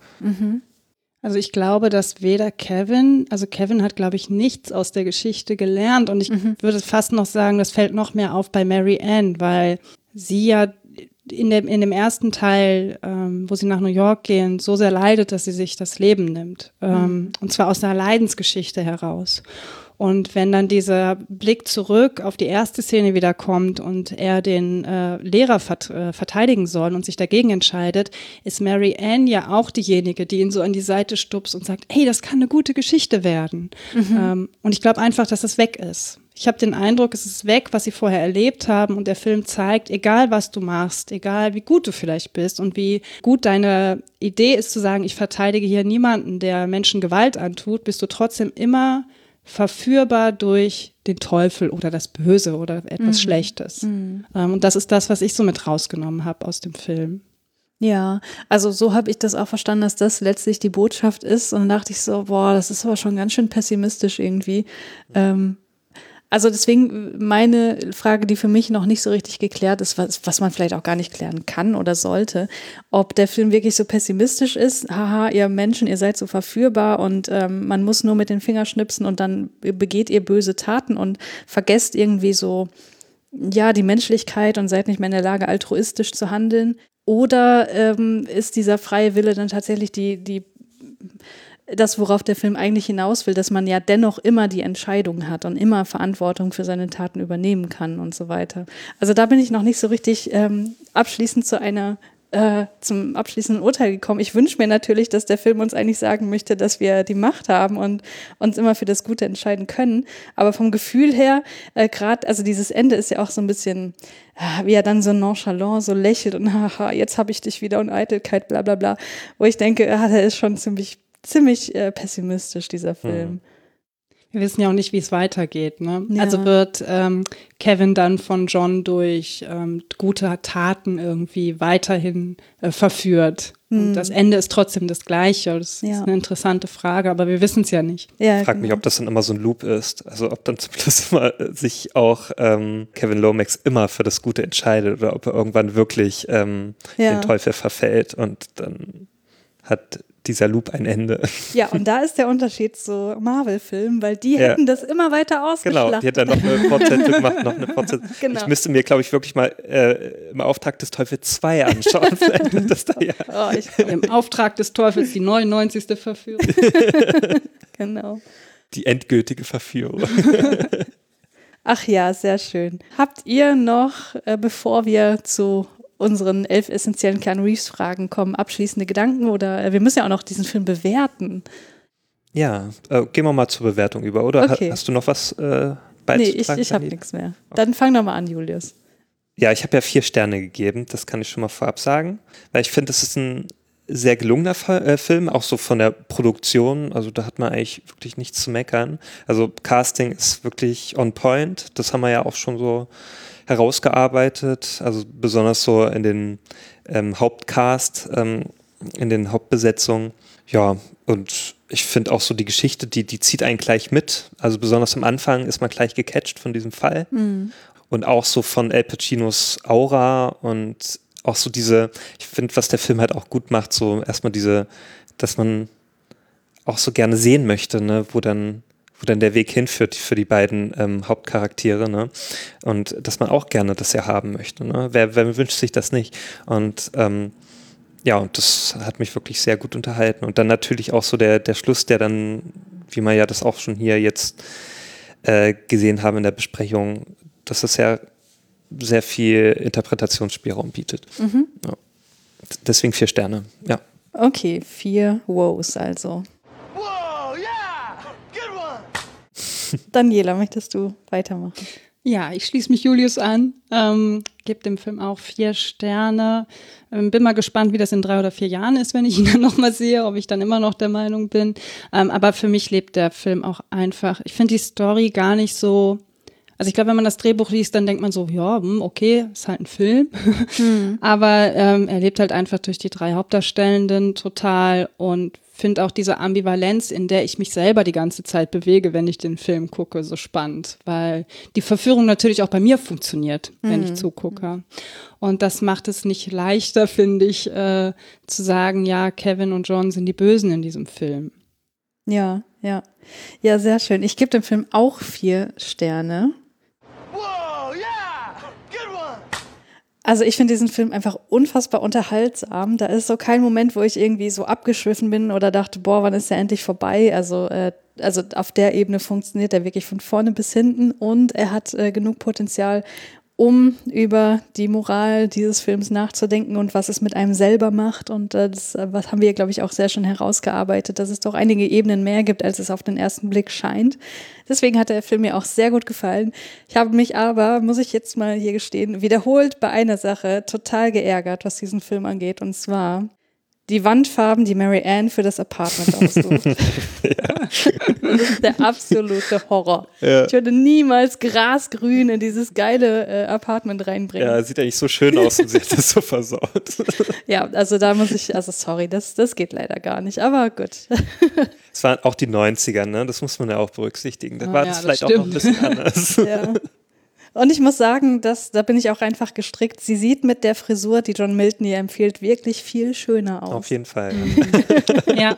Also ich glaube, dass Kevin hat, glaube ich, nichts aus der Geschichte gelernt und ich würde fast noch sagen, das fällt noch mehr auf bei Mary Ann, weil sie ja in dem ersten Teil, wo sie nach New York gehen, so sehr leidet, dass sie sich das Leben nimmt. Und zwar aus einer Leidensgeschichte heraus. Und wenn dann dieser Blick zurück auf die erste Szene wieder kommt und er den Lehrer verteidigen soll und sich dagegen entscheidet, ist Mary Ann ja auch diejenige, die ihn so an die Seite stupst und sagt, hey, das kann eine gute Geschichte werden. Und ich glaube einfach, dass es weg ist. Ich habe den Eindruck, es ist weg, was sie vorher erlebt haben und der Film zeigt, egal was du machst, egal wie gut du vielleicht bist und wie gut deine Idee ist zu sagen, ich verteidige hier niemanden, der Menschen Gewalt antut, bist du trotzdem immer verführbar durch den Teufel oder das Böse oder etwas Schlechtes. Und das ist das, was ich so mit rausgenommen habe aus dem Film. Ja, also so habe ich das auch verstanden, dass das letztlich die Botschaft ist. Und dann dachte ich so, boah, das ist aber schon ganz schön pessimistisch irgendwie. Also deswegen meine Frage, die für mich noch nicht so richtig geklärt ist, was man vielleicht auch gar nicht klären kann oder sollte, ob der Film wirklich so pessimistisch ist, haha, ihr Menschen, ihr seid so verführbar und man muss nur mit den Fingern schnipsen und dann begeht ihr böse Taten und vergesst irgendwie so, ja, die Menschlichkeit und seid nicht mehr in der Lage, altruistisch zu handeln. Oder ist dieser freie Wille dann tatsächlich das, worauf der Film eigentlich hinaus will, dass man ja dennoch immer die Entscheidung hat und immer Verantwortung für seine Taten übernehmen kann und so weiter. Also da bin ich noch nicht so richtig abschließend zu einer zum abschließenden Urteil gekommen. Ich wünsche mir natürlich, dass der Film uns eigentlich sagen möchte, dass wir die Macht haben und uns immer für das Gute entscheiden können. Aber vom Gefühl her, gerade, also dieses Ende ist ja auch so ein bisschen, wie er dann so nonchalant so lächelt und haha, jetzt habe ich dich wieder und Eitelkeit, bla bla bla. Wo ich denke, der ist schon ziemlich pessimistisch, dieser Film. Wir wissen ja auch nicht, wie es weitergeht. Ne? Ja. Also wird Kevin dann von John durch gute Taten irgendwie weiterhin verführt. Und das Ende ist trotzdem das Gleiche. Das ist eine interessante Frage, aber wir wissen es ja nicht. Ich frage mich, ob das dann immer so ein Loop ist. Also ob dann zum Schluss immer sich auch Kevin Lomax immer für das Gute entscheidet oder ob er irgendwann wirklich den Teufel verfällt und dann hat dieser Loop ein Ende. Ja, und da ist der Unterschied zu Marvel-Filmen, weil die hätten das immer weiter ausgeschlachtet. Genau, die hätten dann noch eine Fortsetzung gemacht, Genau. Ich müsste mir, glaube ich, wirklich mal im Auftrag des Teufels 2 anschauen. Das da, Im Auftrag des Teufels die 99. Verführung. Genau. Die endgültige Verführung. Ach ja, sehr schön. Habt ihr noch, bevor wir zu unseren 11 essentiellen Keanu Reeves-Fragen kommen, abschließende Gedanken? Oder wir müssen ja auch noch diesen Film bewerten. Ja, gehen wir mal zur Bewertung über, oder? Okay. Hast du noch was beizutragen? Nee, ich habe nichts mehr. Dann fang doch mal an, Julius. Ja, ich habe ja 4 Sterne gegeben, das kann ich schon mal vorab sagen. Weil ich finde, das ist ein sehr gelungener Film, auch so von der Produktion. Also da hat man eigentlich wirklich nichts zu meckern. Also Casting ist wirklich on point. Das haben wir ja auch schon so herausgearbeitet. Also besonders so in den Hauptcast, in den Hauptbesetzungen. Ja, und ich finde auch so die Geschichte, die zieht einen gleich mit. Also besonders am Anfang ist man gleich gecatcht von diesem Fall. Mhm. Und auch so von Al Pacinos Aura und auch so ich finde, was der Film halt auch gut macht, so erstmal dass man auch so gerne sehen möchte, ne, wo dann der Weg hinführt für die beiden Hauptcharaktere, ne, und dass man auch gerne das ja haben möchte, ne, wer wünscht sich das nicht? Und ja, und das hat mich wirklich sehr gut unterhalten und dann natürlich auch so der Schluss, der dann, wie wir ja das auch schon hier jetzt gesehen haben in der Besprechung, dass es ja sehr viel Interpretationsspielraum bietet. Mhm. Ja. Deswegen 4 Sterne, ja. Okay, 4 Wows also. Wow, yeah! Good one! Daniela, möchtest du weitermachen? Ja, ich schließe mich Julius an, gebe dem Film auch 4 Sterne. Bin mal gespannt, wie das in 3 oder 4 Jahren ist, wenn ich ihn dann nochmal sehe, ob ich dann immer noch der Meinung bin. Aber für mich lebt der Film auch einfach. Ich finde die Story gar nicht so. Also ich glaube, wenn man das Drehbuch liest, dann denkt man so, ja, okay, ist halt ein Film. Aber er lebt halt einfach durch die 3 Hauptdarstellenden total und finde auch diese Ambivalenz, in der ich mich selber die ganze Zeit bewege, wenn ich den Film gucke, so spannend. Weil die Verführung natürlich auch bei mir funktioniert, wenn ich zugucke. Und das macht es nicht leichter, finde ich, zu sagen, ja, Kevin und John sind die Bösen in diesem Film. Ja, ja. Ja, sehr schön. Ich gebe dem Film auch 4 Sterne. Wow, yeah! Good one! Also ich finde diesen Film einfach unfassbar unterhaltsam. Da ist so kein Moment, wo ich irgendwie so abgeschwiffen bin oder dachte, boah, wann ist der endlich vorbei? Also auf der Ebene funktioniert er wirklich von vorne bis hinten und er hat genug Potenzial, um über die Moral dieses Films nachzudenken und was es mit einem selber macht. Und das haben wir, glaube ich, auch sehr schön herausgearbeitet, dass es doch einige Ebenen mehr gibt, als es auf den ersten Blick scheint. Deswegen hat der Film mir auch sehr gut gefallen. Ich habe mich aber, muss ich jetzt mal hier gestehen, wiederholt bei einer Sache total geärgert, was diesen Film angeht. Und zwar die Wandfarben, die Mary Ann für das Apartment aussucht. Das ist der absolute Horror. Ja. Ich würde niemals grasgrün in dieses geile Apartment reinbringen. Ja, sieht ja nicht so schön aus und sie hat das so versaut. Ja, also da muss ich, sorry, das geht leider gar nicht, aber gut. Es waren auch die 90er, ne? Das muss man ja auch berücksichtigen. Da war das vielleicht auch noch ein bisschen anders. Ja. Und ich muss sagen, da bin ich auch einfach gestrickt. Sie sieht mit der Frisur, die John Milton ihr empfiehlt, wirklich viel schöner aus. Auf jeden Fall. Ja.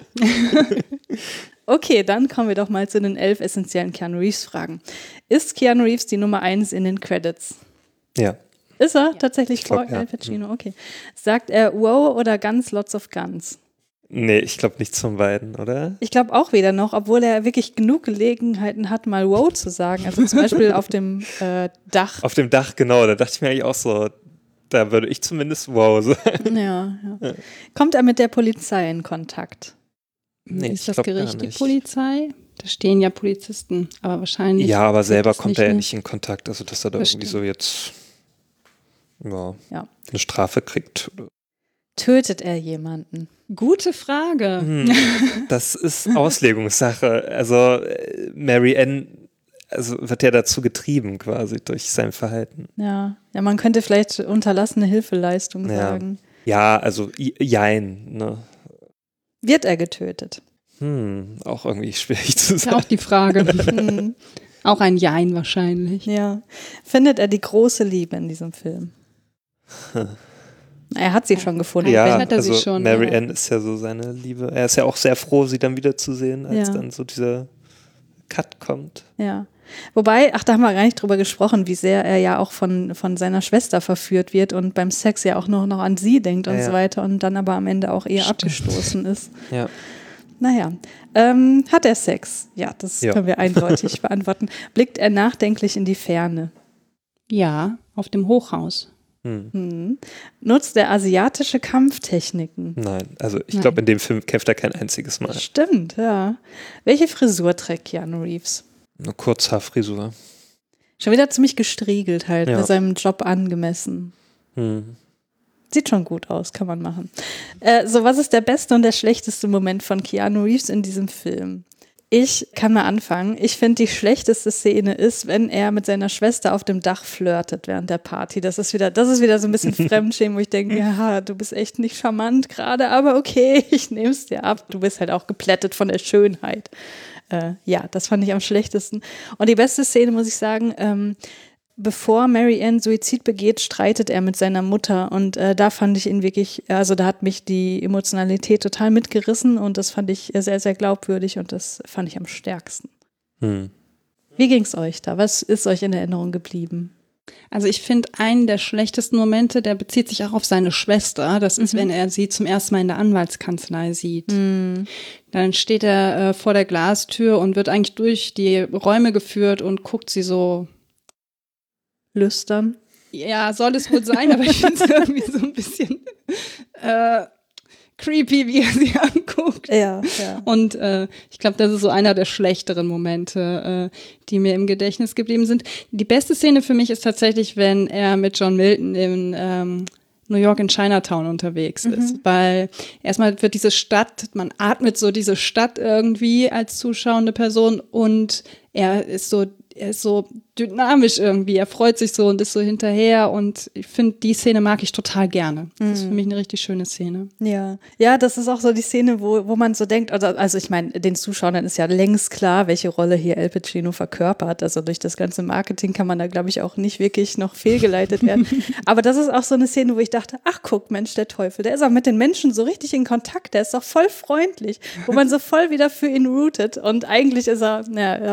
Okay, dann kommen wir doch mal zu den 11 essentiellen Keanu Reeves-Fragen. Ist Keanu Reeves die Nummer 1 in den Credits? Ja. Ist er tatsächlich vor Al Pacino? Okay. Sagt er wow oder Guns, lots of guns? Nee, ich glaube nicht zum beiden, oder? Ich glaube auch weder noch, obwohl er wirklich genug Gelegenheiten hat, mal wow zu sagen. Also zum Beispiel auf dem Dach. Auf dem Dach, genau. Da dachte ich mir eigentlich auch so, Da würde ich zumindest wow sagen. Ja. Kommt er mit der Polizei in Kontakt? Nee, ist ich das glaub Gericht gar die nicht. Polizei? Da stehen ja Polizisten, aber wahrscheinlich. Ja, aber selber das kommt er ja ne? nicht in Kontakt, also dass er da Das irgendwie stimmt. so jetzt Ja. eine Strafe kriegt. Tötet er jemanden? Gute Frage. Das ist Auslegungssache. Also Mary Ann wird ja dazu getrieben quasi durch sein Verhalten. Ja, man könnte vielleicht unterlassene Hilfeleistung Ja. sagen. Ja, also jein. Ne? Wird er getötet? Auch irgendwie schwierig zu Ist ja sagen. auch die Frage. Auch ein Jein wahrscheinlich. Ja. Findet er die große Liebe in diesem Film? Er hat sie schon gefunden. Ja, hat er sie also schon, Mary ja. Ann ist ja so seine Liebe. Er ist ja auch sehr froh, sie dann wiederzusehen, als Ja. dann so dieser Cut kommt. Ja. Wobei, da haben wir gar nicht drüber gesprochen, wie sehr er ja auch von seiner Schwester verführt wird und beim Sex ja auch noch an sie denkt und Ja. so weiter und dann aber am Ende auch eher abgestoßen ist. Ja. Naja, hat er Sex? Ja, das können wir eindeutig beantworten. Blickt er nachdenklich in die Ferne? Ja, auf dem Hochhaus. Nutzt er asiatische Kampftechniken? Nein, also ich glaube, in dem Film kämpft er kein einziges Mal. Stimmt, ja. Welche Frisur trägt Keanu Reeves? Eine Kurzhaarfrisur. Schon wieder ziemlich gestriegelt halt, Ja. bei seinem Job angemessen. Sieht schon gut aus, kann man machen. Was ist der beste und der schlechteste Moment von Keanu Reeves in diesem Film? Ich kann mal anfangen. Ich finde, die schlechteste Szene ist, wenn er mit seiner Schwester auf dem Dach flirtet während der Party. Das ist wieder so ein bisschen Fremdschämen, wo ich denke, ja, du bist echt nicht charmant gerade, aber okay, ich nehme es dir ab. Du bist halt auch geplättet von der Schönheit. Ja, das fand ich am schlechtesten. Und die beste Szene, muss ich sagen, bevor Mary Ann Suizid begeht, streitet er mit seiner Mutter und da fand ich ihn wirklich, also da hat mich die Emotionalität total mitgerissen und das fand ich sehr, sehr glaubwürdig und das fand ich am stärksten. Wie ging's euch da? Was ist euch in Erinnerung geblieben? Also ich finde, einen der schlechtesten Momente, der bezieht sich auch auf seine Schwester. Das ist, wenn er sie zum ersten Mal in der Anwaltskanzlei sieht. Dann steht er vor der Glastür und wird eigentlich durch die Räume geführt und guckt sie so. Lüstern? Ja, soll es wohl sein, aber ich finde es irgendwie so ein bisschen creepy, wie er sie anguckt. Ja. Und ich glaube, das ist so einer der schlechteren Momente, die mir im Gedächtnis geblieben sind. Die beste Szene für mich ist tatsächlich, wenn er mit John Milton in New York in Chinatown unterwegs ist. Weil erstmal wird diese Stadt, man atmet so diese Stadt irgendwie als zuschauende Person und er ist so dynamisch irgendwie, er freut sich so und ist so hinterher und ich finde, die Szene mag ich total gerne. Das ist für mich eine richtig schöne Szene. Ja, das ist auch so die Szene, wo man so denkt, also ich meine, den Zuschauern ist ja längst klar, welche Rolle hier Al Pacino verkörpert, also durch das ganze Marketing kann man da, glaube ich, auch nicht wirklich noch fehlgeleitet werden, aber das ist auch so eine Szene, wo ich dachte, ach guck, Mensch, der Teufel, der ist auch mit den Menschen so richtig in Kontakt, der ist doch voll freundlich, wo man so voll wieder für ihn rootet und eigentlich ist er,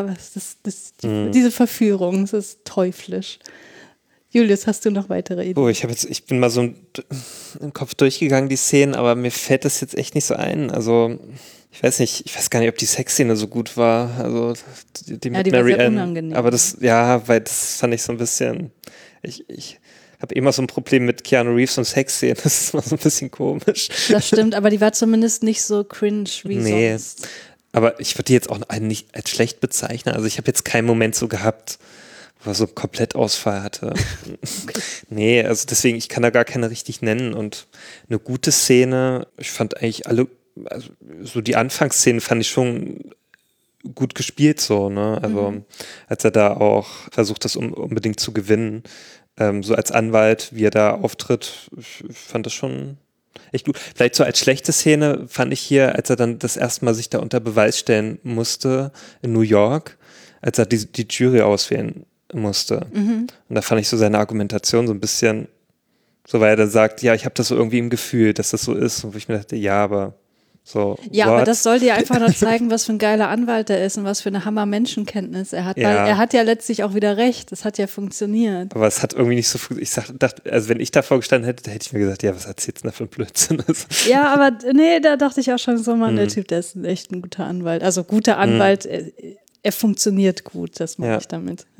diese Verführung, das ist teuflisch. Julius, hast du noch weitere Ideen? Ich bin mal so im Kopf durchgegangen, die Szenen, aber mir fällt das jetzt echt nicht so ein. Also, ich weiß gar nicht, ob die Sexszene so gut war. Also, die mit die war Mary sehr Ann. unangenehm. Aber weil das fand ich so ein bisschen, ich habe immer so ein Problem mit Keanu Reeves und Sexszenen. Das ist immer so ein bisschen komisch. Das stimmt, aber die war zumindest nicht so cringe wie sonst. Aber ich würde die jetzt auch nicht als schlecht bezeichnen. Also ich habe jetzt keinen Moment so gehabt, wo er so einen Komplettausfall hatte. Okay. Nee, also deswegen, ich kann da gar keine richtig nennen. Und eine gute Szene, ich fand eigentlich also so die Anfangsszenen fand ich schon gut gespielt so, ne? Also als er da auch versucht, das unbedingt zu gewinnen, so als Anwalt, wie er da auftritt, ich fand das schon echt gut. Vielleicht so als schlechte Szene fand ich hier, als er dann das erste Mal sich da unter Beweis stellen musste in New York, als er die Jury auswählen musste. Und da fand ich so seine Argumentation so ein bisschen, so weil er dann sagt, ja, ich habe das so irgendwie im Gefühl, dass das so ist. Und wo ich mir dachte, ja, aber so. Ja, aber das soll dir einfach nur zeigen, was für ein geiler Anwalt er ist und was für eine Hammer-Menschenkenntnis er hat. Weil er hat ja letztlich auch wieder recht. Das hat ja funktioniert. Aber es hat irgendwie nicht so funktioniert. Ich dachte, also wenn ich davor gestanden hätte, hätte ich mir gesagt, ja, was erzählst du denn da für ein Blödsinn? Ja, aber nee, da dachte ich auch schon so, Mann, der Typ, der ist echt ein guter Anwalt. Also guter Anwalt, er funktioniert gut, das mache ich damit, ja.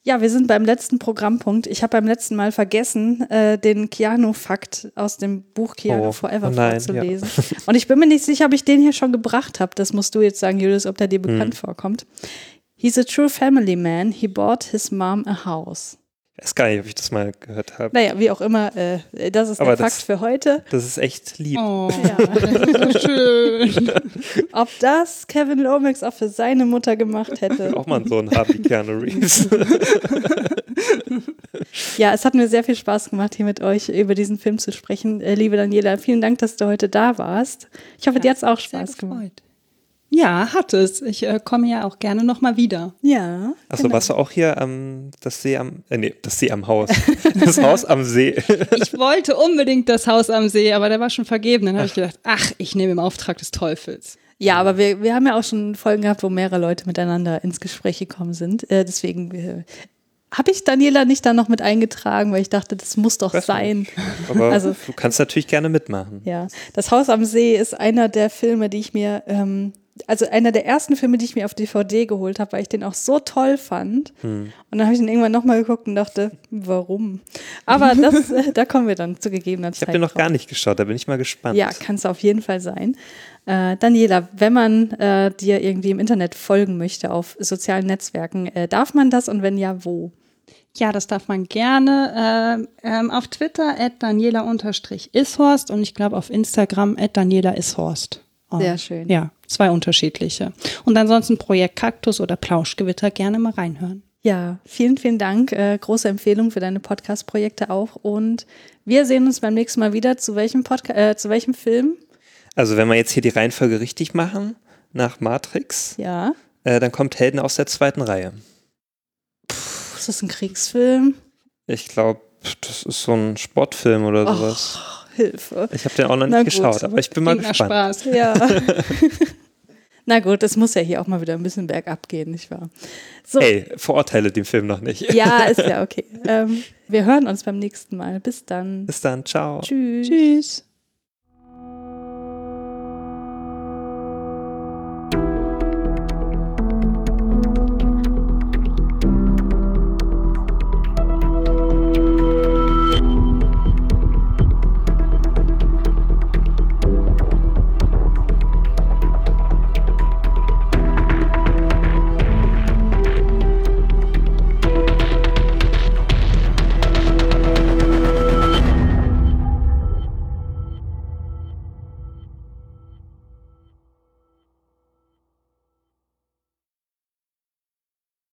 Ja, wir sind beim letzten Programmpunkt. Ich habe beim letzten Mal vergessen, den Keanu-Fakt aus dem Buch Keanu Forever vorzulesen. Ja. Und ich bin mir nicht sicher, ob ich den hier schon gebracht habe. Das musst du jetzt sagen, Julius, ob der dir bekannt vorkommt. He's a true family man. He bought his mom a house. Ich weiß gar nicht, ob ich das mal gehört habe. Naja, wie auch immer, das ist der Fakt für heute. Das ist echt lieb. Oh, ja, das ist so schön. Ob das Kevin Lomax auch für seine Mutter gemacht hätte. Auch mal so ein Harvey Keanu Reeves. Ja, es hat mir sehr viel Spaß gemacht, hier mit euch über diesen Film zu sprechen. Liebe Daniela, vielen Dank, dass du heute da warst. Ich hoffe, dir hat es auch Spaß gemacht. Ja, hat es. Ich komme ja auch gerne nochmal wieder. Ja. Achso, warst du auch hier das See am Haus. Das Haus am See. Ich wollte unbedingt das Haus am See, aber der war schon vergeben. Dann habe ich gedacht, ich nehme im Auftrag des Teufels. Ja, aber wir haben ja auch schon Folgen gehabt, wo mehrere Leute miteinander ins Gespräch gekommen sind. Deswegen habe ich Daniela nicht da noch mit eingetragen, weil ich dachte, das muss doch sein. Aber also, du kannst natürlich gerne mitmachen. Ja, das Haus am See ist einer der Filme, die ich mir also einer der ersten Filme, die ich mir auf DVD geholt habe, weil ich den auch so toll fand. Und dann habe ich ihn irgendwann nochmal geguckt und dachte, warum? Aber da kommen wir dann zu gegebener Zeit. Ich habe den noch gar nicht geschaut, da bin ich mal gespannt. Ja, kann es auf jeden Fall sein. Daniela, wenn man dir irgendwie im Internet folgen möchte auf sozialen Netzwerken, darf man das und wenn ja, wo? Ja, das darf man gerne. Auf Twitter @Daniela_Ishorst und ich glaube auf Instagram @DanielaIshorst. Sehr schön. Ja, 2 unterschiedliche. Und ansonsten Projekt Kaktus oder Plauschgewitter gerne mal reinhören. Ja, vielen, vielen Dank. Große Empfehlung für deine Podcast-Projekte auch. Und wir sehen uns beim nächsten Mal wieder. Zu welchem Film? Also wenn wir jetzt hier die Reihenfolge richtig machen, nach Matrix, dann kommt Helden aus der zweiten Reihe. Ist das ein Kriegsfilm? Ich glaube, das ist so ein Sportfilm oder sowas. Hilfe. Ich habe den auch noch nicht geschaut, aber ich bin mal gespannt. Spaß. Ja. Na gut, es muss ja hier auch mal wieder ein bisschen bergab gehen, nicht wahr? So. Hey, verurteile den Film noch nicht. Ja, ist ja okay. Wir hören uns beim nächsten Mal. Bis dann. Bis dann, ciao. Tschüss. Tschüss.